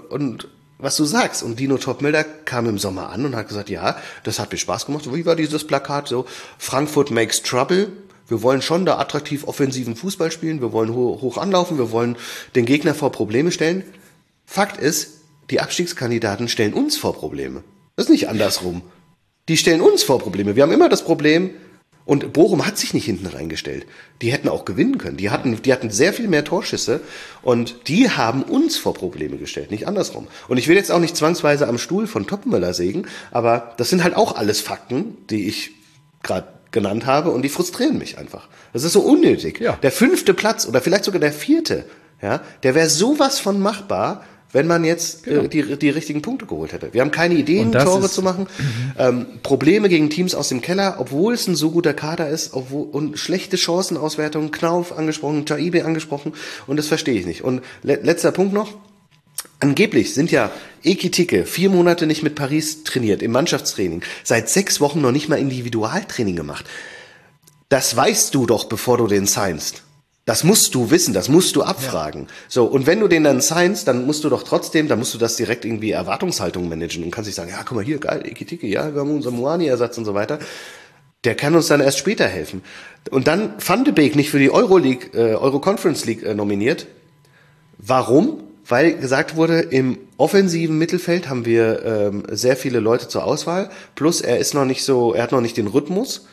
was du sagst. Und Dino Topmöller kam im Sommer an und hat gesagt, ja, das hat mir Spaß gemacht. Wie war dieses Plakat so? Frankfurt makes trouble. Wir wollen schon da attraktiv offensiven Fußball spielen. Wir wollen hoch anlaufen. Wir wollen den Gegner vor Probleme stellen. Fakt ist, die Abstiegskandidaten stellen uns vor Probleme. Das ist nicht andersrum. Die stellen uns vor Probleme. Wir haben immer das Problem, und Bochum hat sich nicht hinten reingestellt. Die hätten auch gewinnen können. Die hatten sehr viel mehr Torschüsse und die haben uns vor Probleme gestellt, nicht andersrum. Und ich will jetzt auch nicht zwangsweise am Stuhl von Topmöller sägen, aber das sind halt auch alles Fakten, die ich gerade genannt habe und die frustrieren mich einfach. Das ist so unnötig. Ja. Der 5. Platz oder vielleicht sogar der 4., ja, der wäre sowas von machbar, wenn man jetzt die richtigen Punkte geholt hätte. Wir haben keine Ideen, Tore zu machen. Probleme gegen Teams aus dem Keller, obwohl es ein so guter Kader ist, und schlechte Chancenauswertungen, Knauf angesprochen, Taibi angesprochen, und das verstehe ich nicht. Und letzter Punkt noch. Angeblich sind ja Ekitike 4 Monate nicht mit Paris trainiert, im Mannschaftstraining, seit 6 Wochen noch nicht mal Individualtraining gemacht. Das weißt du doch, bevor du den signst. Das musst du wissen, das musst du abfragen. Ja. So, und wenn du den dann signst, dann musst du das direkt irgendwie Erwartungshaltung managen und kannst nicht sagen, ja, guck mal hier, geil, Ekitike, ja, wir haben unseren Muani-Ersatz und so weiter. Der kann uns dann erst später helfen. Und dann Van de Beek nicht für die Euro-Conference League nominiert. Warum? Weil gesagt wurde, im offensiven Mittelfeld haben wir sehr viele Leute zur Auswahl, plus er hat noch nicht den Rhythmus.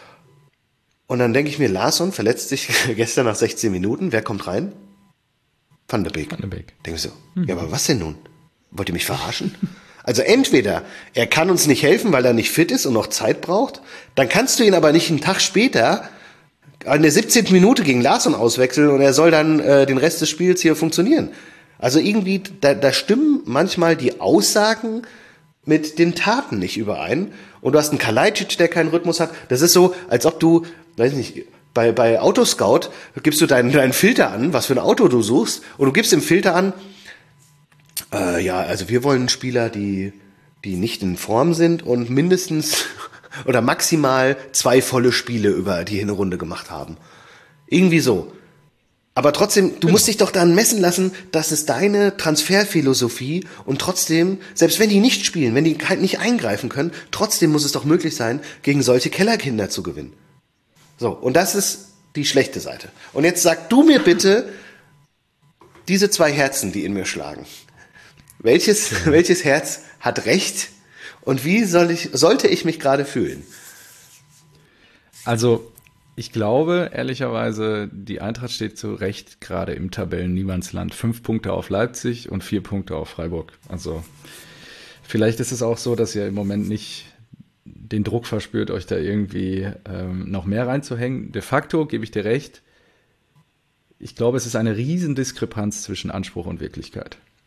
Und dann denke ich mir, Larsson verletzt sich gestern nach 16 Minuten. Wer kommt rein? Van de Beek. Denke ich so, ja, aber was denn nun? Wollt ihr mich verarschen? Also entweder er kann uns nicht helfen, weil er nicht fit ist und noch Zeit braucht, dann kannst du ihn aber nicht einen Tag später an der 17. Minute gegen Larsson auswechseln und er soll dann den Rest des Spiels hier funktionieren. Also irgendwie, da stimmen manchmal die Aussagen mit den Taten nicht überein. Und du hast einen Kalajdzic, der keinen Rhythmus hat. Das ist so, als ob du, weiß nicht, bei Autoscout gibst du deinen Filter an, was für ein Auto du suchst, und du gibst im Filter an, also wir wollen Spieler, die nicht in Form sind und mindestens oder maximal 2 volle Spiele über die Hinrunde gemacht haben. Irgendwie so. Aber trotzdem, du musst dich doch dann messen lassen, dass es deine Transferphilosophie und trotzdem, selbst wenn die nicht spielen, wenn die halt nicht eingreifen können, trotzdem muss es doch möglich sein, gegen solche Kellerkinder zu gewinnen. So, und das ist die schlechte Seite. Und jetzt sag du mir bitte, diese 2 Herzen, die in mir schlagen, welches Herz hat recht und wie sollte ich mich gerade fühlen? Also, ich glaube, ehrlicherweise, die Eintracht steht zu Recht gerade im Tabellen-Niemandsland. 5 Punkte auf Leipzig und 4 Punkte auf Freiburg. Also vielleicht ist es auch so, dass ihr im Moment nicht den Druck verspürt, euch da irgendwie noch mehr reinzuhängen. De facto gebe ich dir recht. Ich glaube, es ist eine riesen Diskrepanz zwischen Anspruch und Wirklichkeit.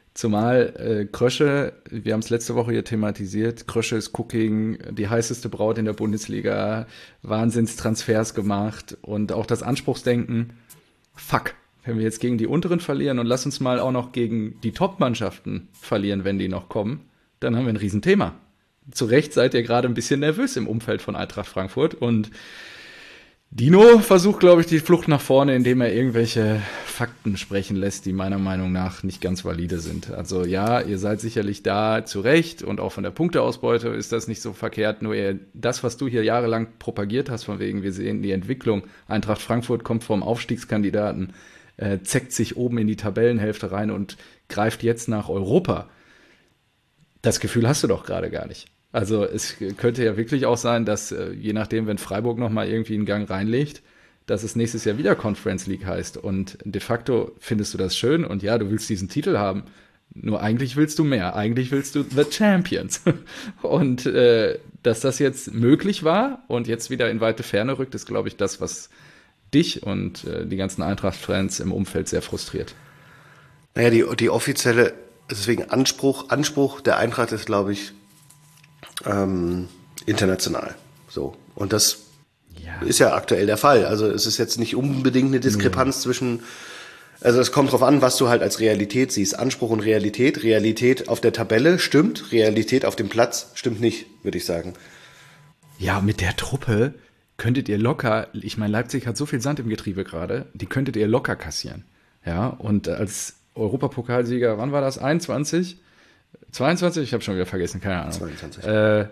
Zumal Krösche, wir haben es letzte Woche hier thematisiert, Krösche ist Cooking, die heißeste Braut in der Bundesliga, Wahnsinnstransfers gemacht und auch das Anspruchsdenken, fuck, wenn wir jetzt gegen die Unteren verlieren und lass uns mal auch noch gegen die Top-Mannschaften verlieren, wenn die noch kommen, dann haben wir ein Riesenthema. Zu Recht seid ihr gerade ein bisschen nervös im Umfeld von Eintracht Frankfurt und Dino versucht, glaube ich, die Flucht nach vorne, indem er irgendwelche Fakten sprechen lässt, die meiner Meinung nach nicht ganz valide sind. Also ja, ihr seid sicherlich da zu Recht und auch von der Punkteausbeute ist das nicht so verkehrt. Nur das, was du hier jahrelang propagiert hast, von wegen wir sehen die Entwicklung, Eintracht Frankfurt kommt vom Aufstiegskandidaten, zeckt sich oben in die Tabellenhälfte rein und greift jetzt nach Europa. Das Gefühl hast du doch gerade gar nicht. Also es könnte ja wirklich auch sein, dass je nachdem, wenn Freiburg nochmal irgendwie einen Gang reinlegt, dass es nächstes Jahr wieder Conference League heißt. Und de facto findest du das schön und ja, du willst diesen Titel haben. Nur eigentlich willst du mehr. Eigentlich willst du The Champions. Und dass das jetzt möglich war und jetzt wieder in weite Ferne rückt, ist, glaube ich, das, was dich und die ganzen Eintracht-Fans im Umfeld sehr frustriert. Naja, die offizielle, deswegen Anspruch der Eintracht ist, glaube ich, international. So. Und das ist ja aktuell der Fall. Also es ist jetzt nicht unbedingt eine Diskrepanz zwischen, also es kommt drauf an, was du halt als Realität siehst. Anspruch und Realität. Realität auf der Tabelle stimmt, Realität auf dem Platz stimmt nicht, würde ich sagen. Ja, mit der Truppe könntet ihr locker, ich meine, Leipzig hat so viel Sand im Getriebe gerade, die könntet ihr locker kassieren. Ja, und als Europapokalsieger, wann war das? 21? 22? Ich habe schon wieder vergessen, keine Ahnung. 22.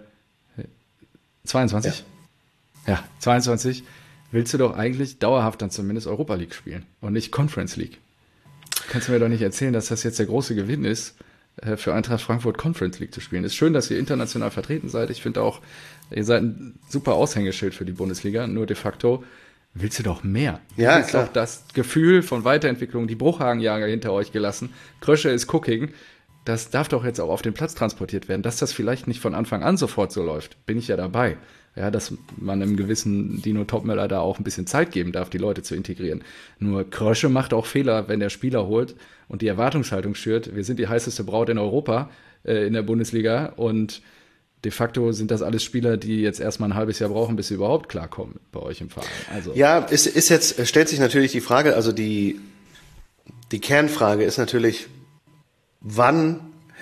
22? Ja, 22. Willst du doch eigentlich dauerhaft dann zumindest Europa League spielen und nicht Conference League. Kannst du mir doch nicht erzählen, dass das jetzt der große Gewinn ist, für Eintracht Frankfurt Conference League zu spielen. Ist schön, dass ihr international vertreten seid. Ich finde auch, ihr seid ein super Aushängeschild für die Bundesliga. Nur de facto willst du doch mehr. Ja, du willst doch das Gefühl von Weiterentwicklung, die Bruchhagen-Jahre hinter euch gelassen. Krösche ist Cooking. Das darf doch jetzt auch auf den Platz transportiert werden. Dass das vielleicht nicht von Anfang an sofort so läuft, bin ich ja dabei. Ja, dass man einem gewissen Dino Topmöller da auch ein bisschen Zeit geben darf, die Leute zu integrieren. Nur Krösche macht auch Fehler, wenn der Spieler holt und die Erwartungshaltung schürt. Wir sind die heißeste Braut in Europa, in der Bundesliga und de facto sind das alles Spieler, die jetzt erstmal ein halbes Jahr brauchen, bis sie überhaupt klarkommen bei euch im Verein. Also. Ja, stellt sich natürlich die Frage, also die Kernfrage ist natürlich, wann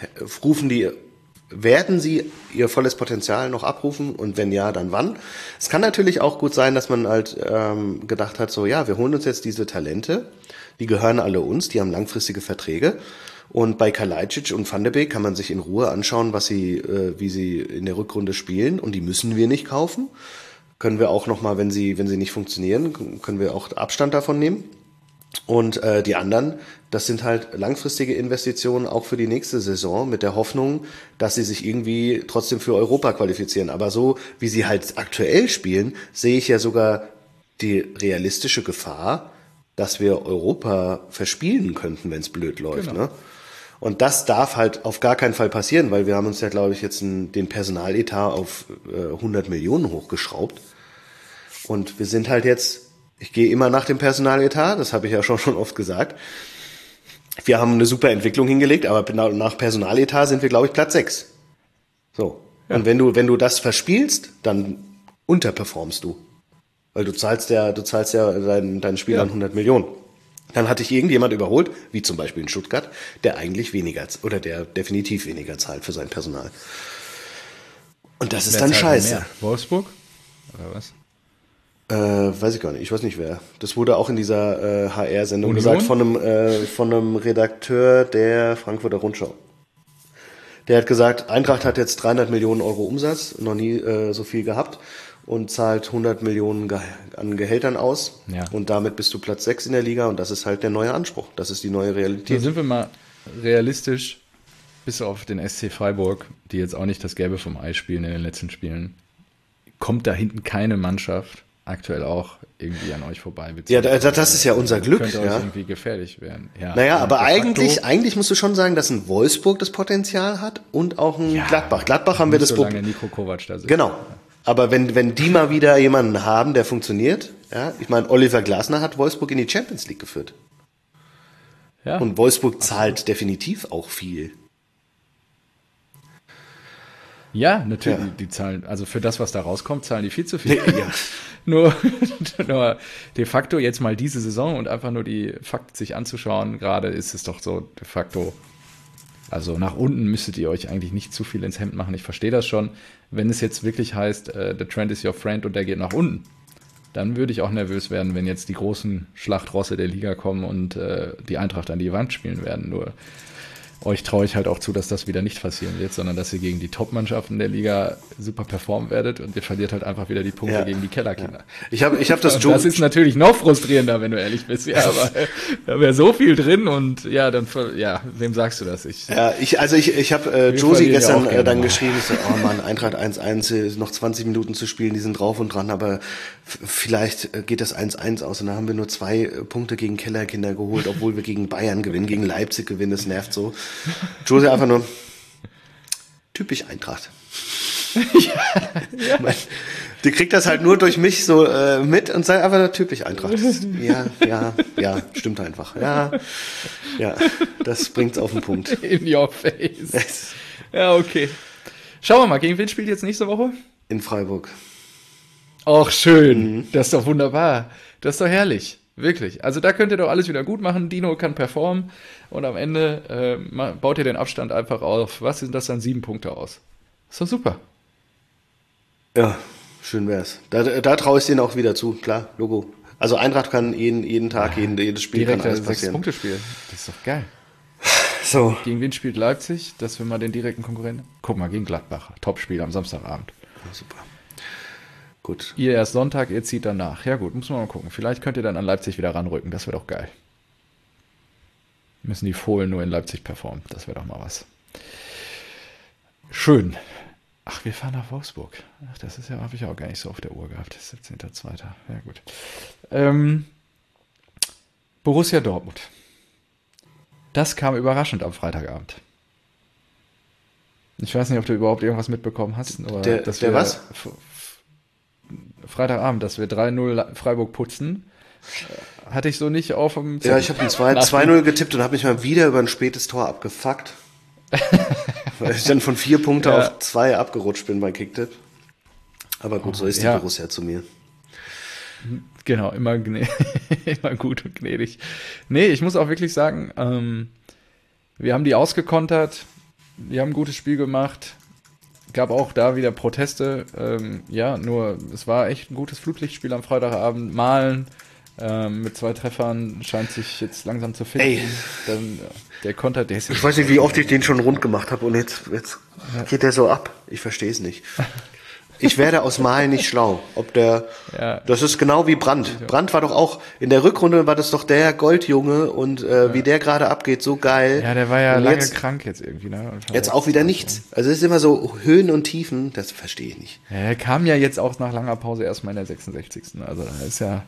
werden sie ihr volles Potenzial noch abrufen und wenn ja, dann wann? Es kann natürlich auch gut sein, dass man halt gedacht hat, so ja, wir holen uns jetzt diese Talente, die gehören alle uns, die haben langfristige Verträge und bei Kalajdzic und Van de Beek kann man sich in Ruhe anschauen, wie sie in der Rückrunde spielen und die müssen wir nicht kaufen. Können wir auch nochmal, wenn sie nicht funktionieren, können wir auch Abstand davon nehmen. Und die anderen, das sind halt langfristige Investitionen auch für die nächste Saison mit der Hoffnung, dass sie sich irgendwie trotzdem für Europa qualifizieren. Aber so, wie sie halt aktuell spielen, sehe ich ja sogar die realistische Gefahr, dass wir Europa verspielen könnten, wenn es blöd läuft. Genau. Ne? Und das darf halt auf gar keinen Fall passieren, weil wir haben uns ja, glaube ich, jetzt den Personaletat auf 100 Millionen hochgeschraubt. Und wir sind halt jetzt, ich gehe immer nach dem Personaletat, das habe ich ja schon oft gesagt. Wir haben eine super Entwicklung hingelegt, aber nach Personaletat sind wir, glaube ich, Platz 6. So. Ja. Und wenn du das verspielst, dann unterperformst du. Weil du zahlst ja deinen Spielern 100 Millionen. Dann hat dich irgendjemand überholt, wie zum Beispiel in Stuttgart, der eigentlich der definitiv weniger zahlt für sein Personal. Und das ist dann scheiße. Mehr? Wolfsburg? Oder was? Weiß ich gar nicht. Ich weiß nicht wer. Das wurde auch in dieser HR-Sendung gesagt von einem Redakteur der Frankfurter Rundschau. Der hat gesagt, Eintracht hat jetzt 300 Millionen Euro Umsatz, noch nie so viel gehabt und zahlt 100 Millionen an Gehältern aus. Ja. Und damit bist du Platz 6 in der Liga und das ist halt der neue Anspruch. Das ist die neue Realität. So sind wir mal realistisch, bis auf den SC Freiburg, die jetzt auch nicht das Gelbe vom Ei spielen in den letzten Spielen, kommt da hinten keine Mannschaft aktuell auch irgendwie an euch vorbei. Ja, das ist ja unser Glück. Könnte ja. euch irgendwie gefährlich werden. Ja, naja, aber eigentlich musst du schon sagen, dass ein Wolfsburg das Potenzial hat und auch ein Gladbach. Gladbach haben wir das Problem. Solange Nico Kovac da sitzt. Genau. Aber wenn die mal wieder jemanden haben, der funktioniert, ja, ich meine, Oliver Glasner hat Wolfsburg in die Champions League geführt. Ja. Und Wolfsburg zahlt definitiv auch viel. Ja, natürlich, die zahlen, also für das, was da rauskommt, zahlen die viel zu viel. Ja. Nur de facto jetzt mal diese Saison und einfach nur die Fakten sich anzuschauen, gerade ist es doch so de facto, also nach unten müsstet ihr euch eigentlich nicht zu viel ins Hemd machen. Ich verstehe das schon. Wenn es jetzt wirklich heißt, the trend is your friend und der geht nach unten, dann würde ich auch nervös werden, wenn jetzt die großen Schlachtrosse der Liga kommen und die Eintracht an die Wand spielen werden. Nur euch traue ich halt auch zu, dass das wieder nicht passieren wird, sondern dass ihr gegen die Top-Mannschaften der Liga super performen werdet und ihr verliert halt einfach wieder die Punkte gegen die Kellerkinder. Ja. Ich hab das Das ist natürlich noch frustrierender, wenn du ehrlich bist. Ja, aber da wäre so viel drin und ja, dann, ja, wem sagst du das? Ich habe Josie gestern dann mal geschrieben, ich so, oh Mann, Eintracht 1-1, noch 20 Minuten zu spielen, die sind drauf und dran, aber vielleicht geht das 1-1 aus und dann haben wir nur 2 Punkte gegen Kellerkinder geholt, obwohl wir gegen Bayern gewinnen, gegen Leipzig gewinnen, das nervt so. Josie einfach nur, typisch Eintracht. Ja. Die kriegt das halt nur durch mich so mit und sagt einfach nur typisch Eintracht. Ja, stimmt einfach. Ja, das bringt's auf den Punkt. In your face. Ja, okay. Schauen wir mal, gegen wen spielt ihr jetzt nächste Woche? In Freiburg. Ach, schön. Das ist doch wunderbar. Das ist doch herrlich. Wirklich. Also da könnt ihr doch alles wieder gut machen. Dino kann performen und am Ende baut ihr den Abstand einfach auf. Was sind das dann? 7 Punkte aus. Ist doch super. Ja, schön wär's. Da traue ich denen auch wieder zu, klar, Logo. Also Eintracht kann jeden Tag, jedes Spiel kann alles passieren. 6-Punkte-Spiel. Das ist doch geil. So. Gegen wen spielt Leipzig? Dass wir mal den direkten Konkurrenten. Guck mal, gegen Gladbach. Topspiel am Samstagabend. Ja, super. Gut. Ihr erst Sonntag, ihr zieht dann nach. Ja gut, muss man mal gucken. Vielleicht könnt ihr dann an Leipzig wieder ranrücken. Das wäre doch geil. Müssen die Fohlen nur in Leipzig performen. Das wäre doch mal was. Schön. Ach, wir fahren nach Wolfsburg. Ach, das ist ja, habe ich auch gar nicht so auf der Uhr gehabt. 17.02. Ja gut. Borussia Dortmund. Das kam überraschend am Freitagabend. Ich weiß nicht, ob du überhaupt irgendwas mitbekommen hast. Oder der was? Freitagabend, dass wir 3-0 Freiburg putzen. Hatte ich so nicht auf dem Zettel. Ja, ich habe ein 2-0 getippt und habe mich mal wieder über ein spätes Tor abgefuckt. Weil ich dann von 4 Punkte auf 2 abgerutscht bin bei Kicktipp. Aber gut, so ist die Borussia zu mir. Genau, immer, immer gut und gnädig. Nee, ich muss auch wirklich sagen, wir haben die ausgekontert, wir haben ein gutes Spiel gemacht. Gab auch da wieder Proteste. Nur es war echt ein gutes Flutlichtspiel am Freitagabend. Malen mit 2 Treffern scheint sich jetzt langsam zu finden. Ey. Dann, der Konter, der ist ich weiß nicht, wie oft ich den schon rund gemacht habe und jetzt geht der so ab. Ich verstehe es nicht. Ich werde aus Malen nicht schlau. Das ist genau wie Brandt. Brandt war doch auch, in der Rückrunde war das doch der Goldjunge und wie der gerade abgeht, so geil. Ja, der war ja lange krank jetzt irgendwie. Ne? Jetzt auch wieder nichts. Also es ist immer so Höhen und Tiefen, das verstehe ich nicht. Ja, er kam ja jetzt auch nach langer Pause erstmal in der 66. Also da ist ja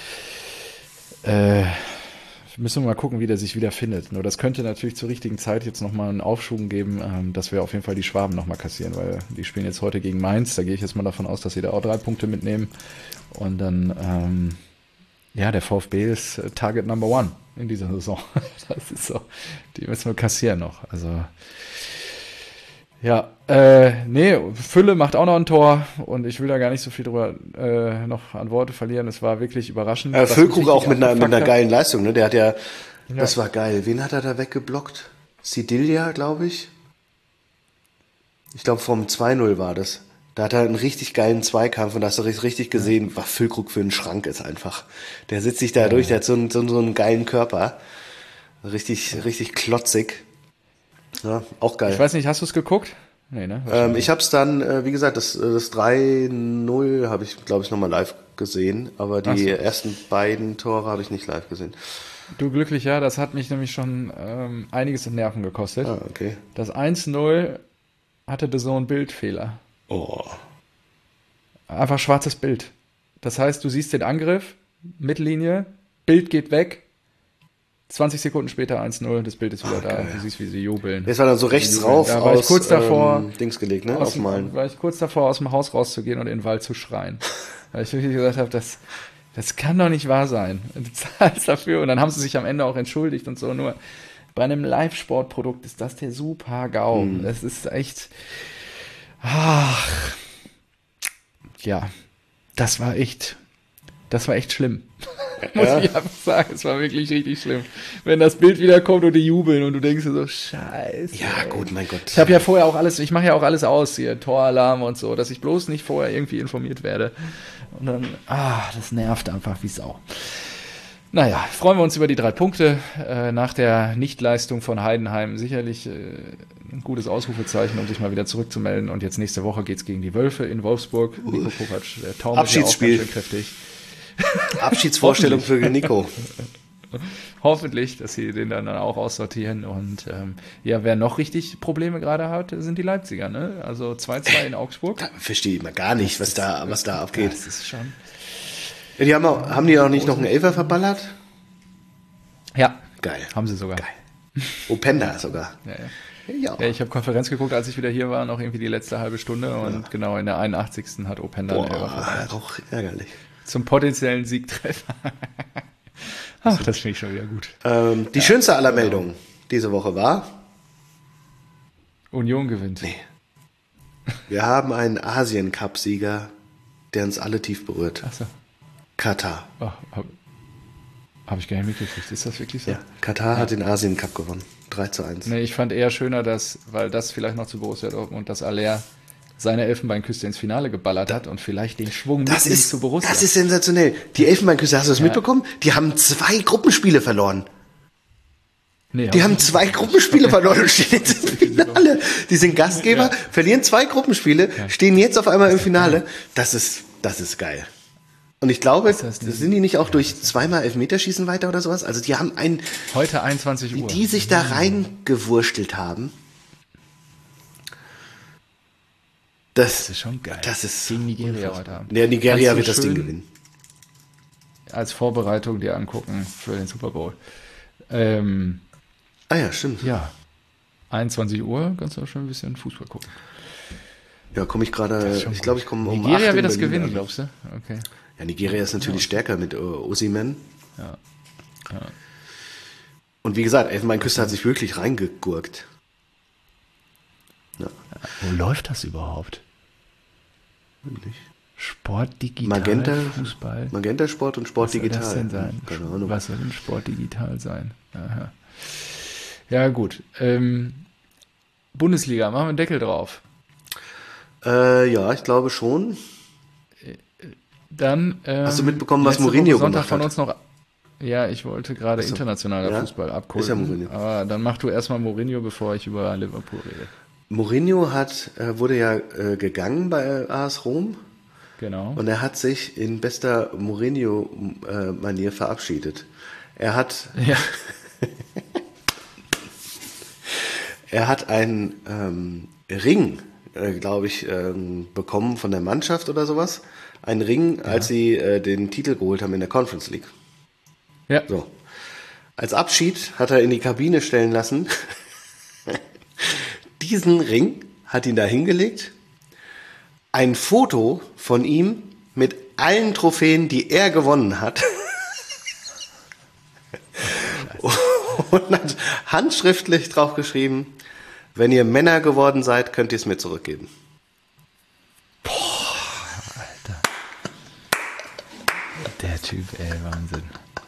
müssen wir mal gucken, wie der sich wieder findet. Nur das könnte natürlich zur richtigen Zeit jetzt nochmal einen Aufschwung geben, dass wir auf jeden Fall die Schwaben nochmal kassieren, weil die spielen jetzt heute gegen Mainz. Da gehe ich jetzt mal davon aus, dass sie da auch 3 Punkte mitnehmen. Und dann, der VfB ist Target Number 1 in dieser Saison. Das ist so. Die müssen wir kassieren noch. Also, ja, Fülle macht auch noch ein Tor und ich will da gar nicht so viel drüber noch an Worte verlieren. Es war wirklich überraschend. Füllkrug auch mit einer geilen Leistung, ne? Der hat das war geil. Wen hat er da weggeblockt? Sidilia, glaube ich. Ich glaube, vom 2-0 war das. Da hat er einen richtig geilen Zweikampf und da hast du richtig gesehen, was Füllkrug für ein Schrank ist einfach. Der sitzt sich da durch, der hat so einen geilen Körper. Richtig klotzig. Ja, auch geil. Ich weiß nicht, hast du es geguckt? Nee, ne? Ich habe es dann, wie gesagt, das 3-0 habe ich, glaube ich, nochmal live gesehen, aber die ersten beiden Tore habe ich nicht live gesehen. Du glücklicher, das hat mich nämlich schon einiges an Nerven gekostet. Ah, okay. Das 1-0 hatte so einen Bildfehler. Oh. Einfach schwarzes Bild. Das heißt, du siehst den Angriff, Mittellinie, Bild geht weg, 20 Sekunden später 1-0, das Bild ist wieder da. Du siehst, wie sie jubeln. Jetzt war dann so rechts rauf da war ich kurz davor, Dings gelegt, ne? Ausmalen. War ich kurz davor, aus dem Haus rauszugehen und in den Wald zu schreien. Weil ich wirklich gesagt habe, Das kann doch nicht wahr sein. Du zahlst dafür und dann haben sie sich am Ende auch entschuldigt und so. Nur bei einem Live-Sport-Produkt ist das der Super-GAU. Das ist echt. Ach. Ja, das war echt schlimm. Muss ich einfach sagen, es war wirklich richtig schlimm. Wenn das Bild wieder kommt und die jubeln und du denkst dir so, scheiße. Ja, gut, mein Gott. Ich habe ja vorher auch alles, ich mache ja auch alles aus, hier, Toralarm und so, dass ich bloß nicht vorher irgendwie informiert werde. Und dann, das nervt einfach wie Sau. Naja, freuen wir uns über die 3 Punkte. Nach der Nichtleistung von Heidenheim sicherlich ein gutes Ausrufezeichen, um sich mal wieder zurückzumelden. Und jetzt nächste Woche geht's gegen die Wölfe in Wolfsburg. Nico Kovac, der taumelt ja auch ganz Abschiedsspiel. schön kräftig. Abschiedsvorstellung für Nico. Hoffentlich, dass sie den dann auch aussortieren. Und wer noch richtig Probleme gerade hat, sind die Leipziger. Ne? Also 2-2 in Augsburg. Da verstehe ich mal gar nicht, was da abgeht. Das ist schon... Ja, haben die auch nicht noch einen Elfer verballert? Ja, Geil. haben sie sogar. Geil. Openda sogar. Ja, ich habe Konferenz geguckt, als ich wieder hier war, noch irgendwie die letzte halbe Stunde. Und genau in der 81. hat Openda einen Elfer verballert. Auch ärgerlich. Zum potenziellen Siegtreffer. Ach, das finde ich schon wieder gut. Die schönste aller Meldungen diese Woche war... Union gewinnt. Nee. Wir haben einen Asien-Cup-Sieger, der uns alle tief berührt. Achso. Katar. Oh, hab ich gar nicht mitgekriegt. Ist das wirklich so? Ja, Katar hat den Asien-Cup gewonnen. 3-1. Nee, ich fand eher schöner, weil das vielleicht noch zu Borussia Dortmund, dass Aller seine Elfenbeinküste ins Finale geballert hat und vielleicht den Schwung mitnimmt zu Borussia. Das ist sensationell. Die Elfenbeinküste, hast du das mitbekommen? Die haben 2 Gruppenspiele verloren. Nee, Die haben 2 Gruppenspiele verloren und stehen jetzt im Finale. Die sind Gastgeber, verlieren 2 Gruppenspiele, stehen jetzt auf einmal im Finale. Das ist geil. Und ich glaube, sind die nicht auch durch 2-mal Elfmeterschießen weiter oder sowas? Also die haben heute 21 Uhr. Die sich da reingewurstelt haben. Das ist schon geil. Das ist gegen Nigeria heute Abend. Ja, Nigeria wird Kannst das du Ding schön gewinnen. Als Vorbereitung dir angucken für den Super Bowl. Ja, stimmt. Ja, 21 Uhr kannst du auch schon ein bisschen Fußball gucken. Ja, komme ich gerade, ich glaube, ich komme um 8 Nigeria wird das Berlin gewinnen, an. glaubst du? Okay. Ja, Nigeria ist natürlich stärker mit Osimhen. Ja. Und wie gesagt, Elfenbeinküste hat sich wirklich reingegurkt. Ja. Wo läuft das überhaupt? Wirklich. Sport digital, Fußball. Magenta Sport und Sport digital. Was soll das denn sein? Keine Ahnung. Was soll denn Sport digital sein? Aha. Ja, gut. Bundesliga, machen wir einen Deckel drauf. Ja, ich glaube schon. Dann, hast du mitbekommen, was letzte Woche Mourinho Sonntag gemacht von hat? uns noch. Ja, ich wollte gerade internationaler Fußball abgucken. Ist ja Mourinho. Aber dann mach du erstmal Mourinho, bevor ich über Liverpool rede. Mourinho wurde ja gegangen bei AS Rom. Genau. Und er hat sich in bester Mourinho-Manier verabschiedet. Er hat einen Ring, glaube ich, bekommen von der Mannschaft oder sowas. Ein Ring, als sie den Titel geholt haben in der Conference League. Ja. So. Als Abschied hat er in die Kabine stellen lassen. Diesen Ring hat ihn da hingelegt. Ein Foto von ihm mit allen Trophäen, die er gewonnen hat. Und hat handschriftlich drauf geschrieben: Wenn ihr Männer geworden seid, könnt ihr es mir zurückgeben. Alter. Der Typ, ey, Wahnsinn.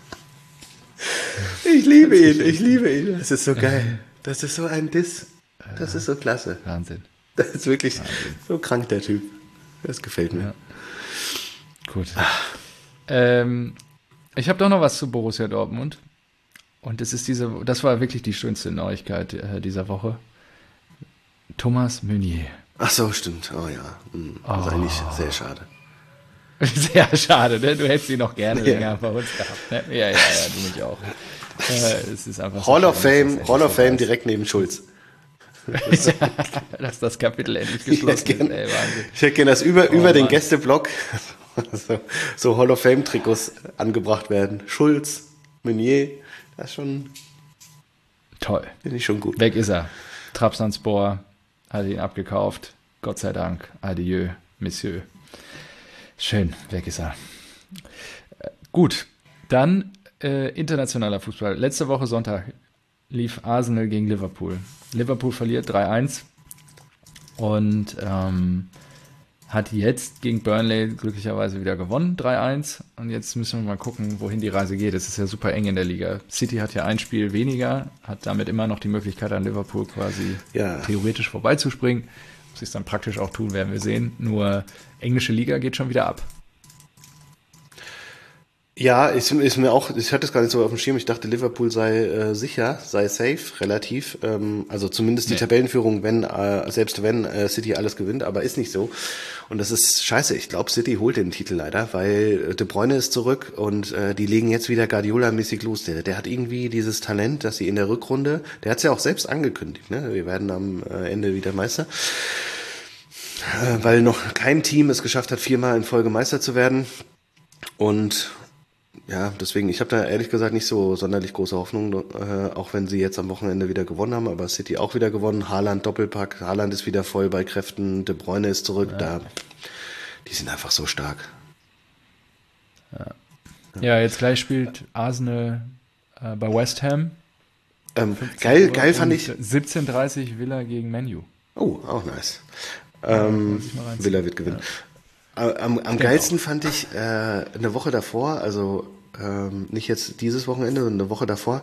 Ich liebe ihn. Das ist so geil. Das ist so ein Diss. Das ist so klasse. Wahnsinn. Das ist wirklich so krank, der Typ. Das gefällt mir. Ja. Gut. Ich habe doch noch was zu Borussia Dortmund. Und das war wirklich die schönste Neuigkeit dieser Woche. Thomas Meunier. Ach so, stimmt. Oh ja. Das ist eigentlich sehr schade. Sehr schade, ne? Du hättest ihn noch gerne länger bei uns gehabt. Ne? Ja, du mich auch. Es ist einfach Hall of Fame direkt neben Schulz. Dass das Kapitel endlich geschlossen ist. Ey, Wahnsinn. Ich hätte gerne, dass über den Gästeblock so Hall of Fame Trikots angebracht werden. Schulz, Meunier, das ist schon toll. Finde ich schon gut. Weg ist er. Trabzonspor hat ihn abgekauft. Gott sei Dank. Adieu, Monsieur. Schön, weg ist er. Gut, dann internationaler Fußball. Letzte Woche Sonntag lief Arsenal gegen Liverpool. Liverpool verliert 3-1 und hat jetzt gegen Burnley glücklicherweise wieder gewonnen, 3-1. Und jetzt müssen wir mal gucken, wohin die Reise geht. Es ist ja super eng in der Liga. City hat ja ein Spiel weniger, hat damit immer noch die Möglichkeit, an Liverpool quasi theoretisch vorbeizuspringen. Ob sie es dann praktisch auch tun, werden wir sehen. Nur englische Liga geht schon wieder ab. Ja, ist mir auch, ich hatte es gar nicht so auf dem Schirm, ich dachte, Liverpool sei sicher, sei safe, relativ, also zumindest die Tabellenführung, selbst wenn City alles gewinnt, aber ist nicht so. Und das ist scheiße, ich glaube, City holt den Titel leider, weil De Bruyne ist zurück und die legen jetzt wieder Guardiola-mäßig los. Der hat irgendwie dieses Talent, dass sie in der Rückrunde, der hat es ja auch selbst angekündigt, ne? Wir werden am Ende wieder Meister. Weil noch kein Team es geschafft hat, 4-mal in Folge Meister zu werden. Und ja, deswegen, ich habe da ehrlich gesagt nicht so sonderlich große Hoffnung, auch wenn sie jetzt am Wochenende wieder gewonnen haben, aber City auch wieder gewonnen, Haaland Doppelpack, Haaland ist wieder voll bei Kräften, De Bruyne ist zurück, die sind einfach so stark. Ja, jetzt gleich spielt Arsenal bei West Ham. Geil fand ich. 17:30 Villa gegen Man U. Oh, auch nice. Villa wird gewinnen. Am geilsten fand ich eine Woche davor, also nicht jetzt dieses Wochenende, sondern eine Woche davor,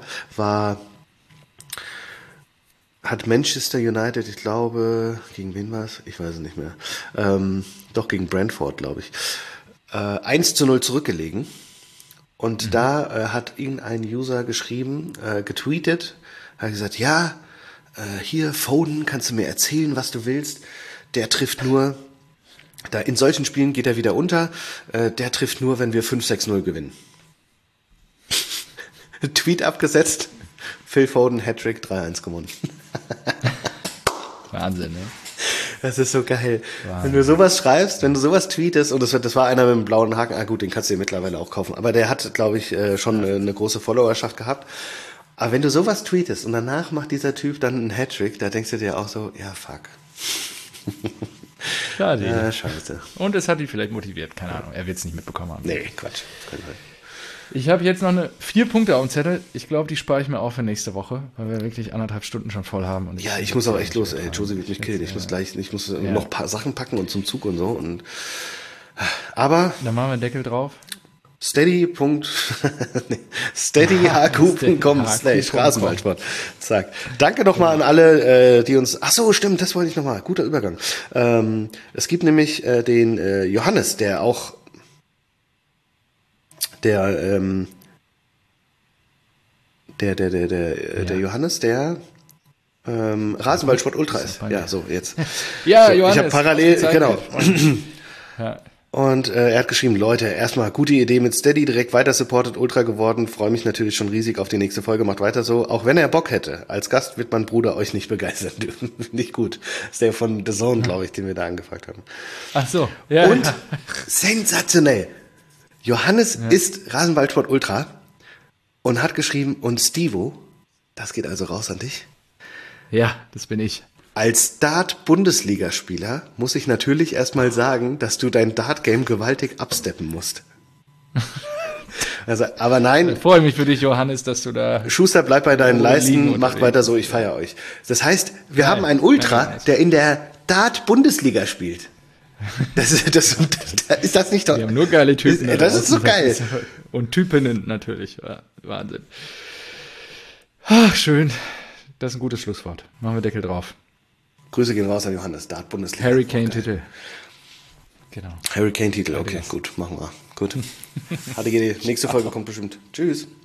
hat Manchester United, ich glaube, gegen wen war es? Ich weiß es nicht mehr. Doch gegen Brentford, glaube ich. 1-0 zurückgelegen. Und da hat irgendein User geschrieben, getweetet, hat gesagt, ja, hier Foden, kannst du mir erzählen, was du willst? Der trifft nur, in solchen Spielen geht er wieder unter, der trifft nur, wenn wir 5-6-0 gewinnen. Tweet abgesetzt, Phil Foden, Hattrick, 3-1 gewonnen. Wahnsinn, ne? Das ist so geil. Wahnsinn. Wenn du sowas schreibst, wenn du sowas tweetest, und das war einer mit einem blauen Haken, gut, den kannst du dir mittlerweile auch kaufen, aber der hat, glaube ich, schon eine große Followerschaft gehabt. Aber wenn du sowas tweetest und danach macht dieser Typ dann einen Hattrick, da denkst du dir auch so, ja, fuck. Schade. Ja, scheiße. Und es hat ihn vielleicht motiviert, keine Ahnung, er wird es nicht mitbekommen haben. Nee, Quatsch. Ich habe jetzt noch 4 Punkte auf dem Zettel. Ich glaube, die spare ich mir auf für nächste Woche, weil wir wirklich 1,5 Stunden schon voll haben. Und ja, ich muss auch echt los, ey. Josie wird mich killen. Ich muss noch ein paar Sachen packen und zum Zug und so. Aber dann machen wir einen Deckel drauf. steadyhq.com/Rasenballsport. Zack. Danke nochmal an alle, die uns, ach so, stimmt, das wollte ich nochmal. Guter Übergang. Es gibt nämlich den Johannes, der auch der Johannes, der Rasenballsport Ultra ist. Ja, so, jetzt. Ja, so, Johannes. Ich habe parallel, genau. Ja. Und er hat geschrieben, Leute, erstmal gute Idee mit Steady, direkt weiter supported, Ultra geworden, freue mich natürlich schon riesig auf die nächste Folge, macht weiter so, auch wenn er Bock hätte. Als Gast wird mein Bruder euch nicht begeistern dürfen. Nicht gut. Das ist der von The Zone, glaube ich, den wir da angefragt haben. Ach so. Ja, und sensationell. Johannes ist Rasenballsport Ultra und hat geschrieben, und Stevo, das geht also raus an dich. Ja, das bin ich. Als Dart-Bundesligaspieler muss ich natürlich erstmal sagen, dass du dein Dart-Game gewaltig absteppen musst. Also, aber nein. Ich freue mich für dich, Johannes, dass du da... Schuster, bleib bei deinen Leisten, macht weiter so, ich feiere euch. Das heißt, wir haben einen Ultra, der in der Dart-Bundesliga spielt. Ist das nicht toll? Wir haben nur geile Typen. Das ist so geil. Und Typinnen natürlich. Wahnsinn. Ach, schön. Das ist ein gutes Schlusswort. Machen wir Deckel drauf. Grüße gehen raus an Johannes, Dart-Bundesliga. Harry Kane-Titel. Genau. Harry Kane-Titel, okay, gut, machen wir. Gut. HDGD, nächste Folge kommt bestimmt. Tschüss.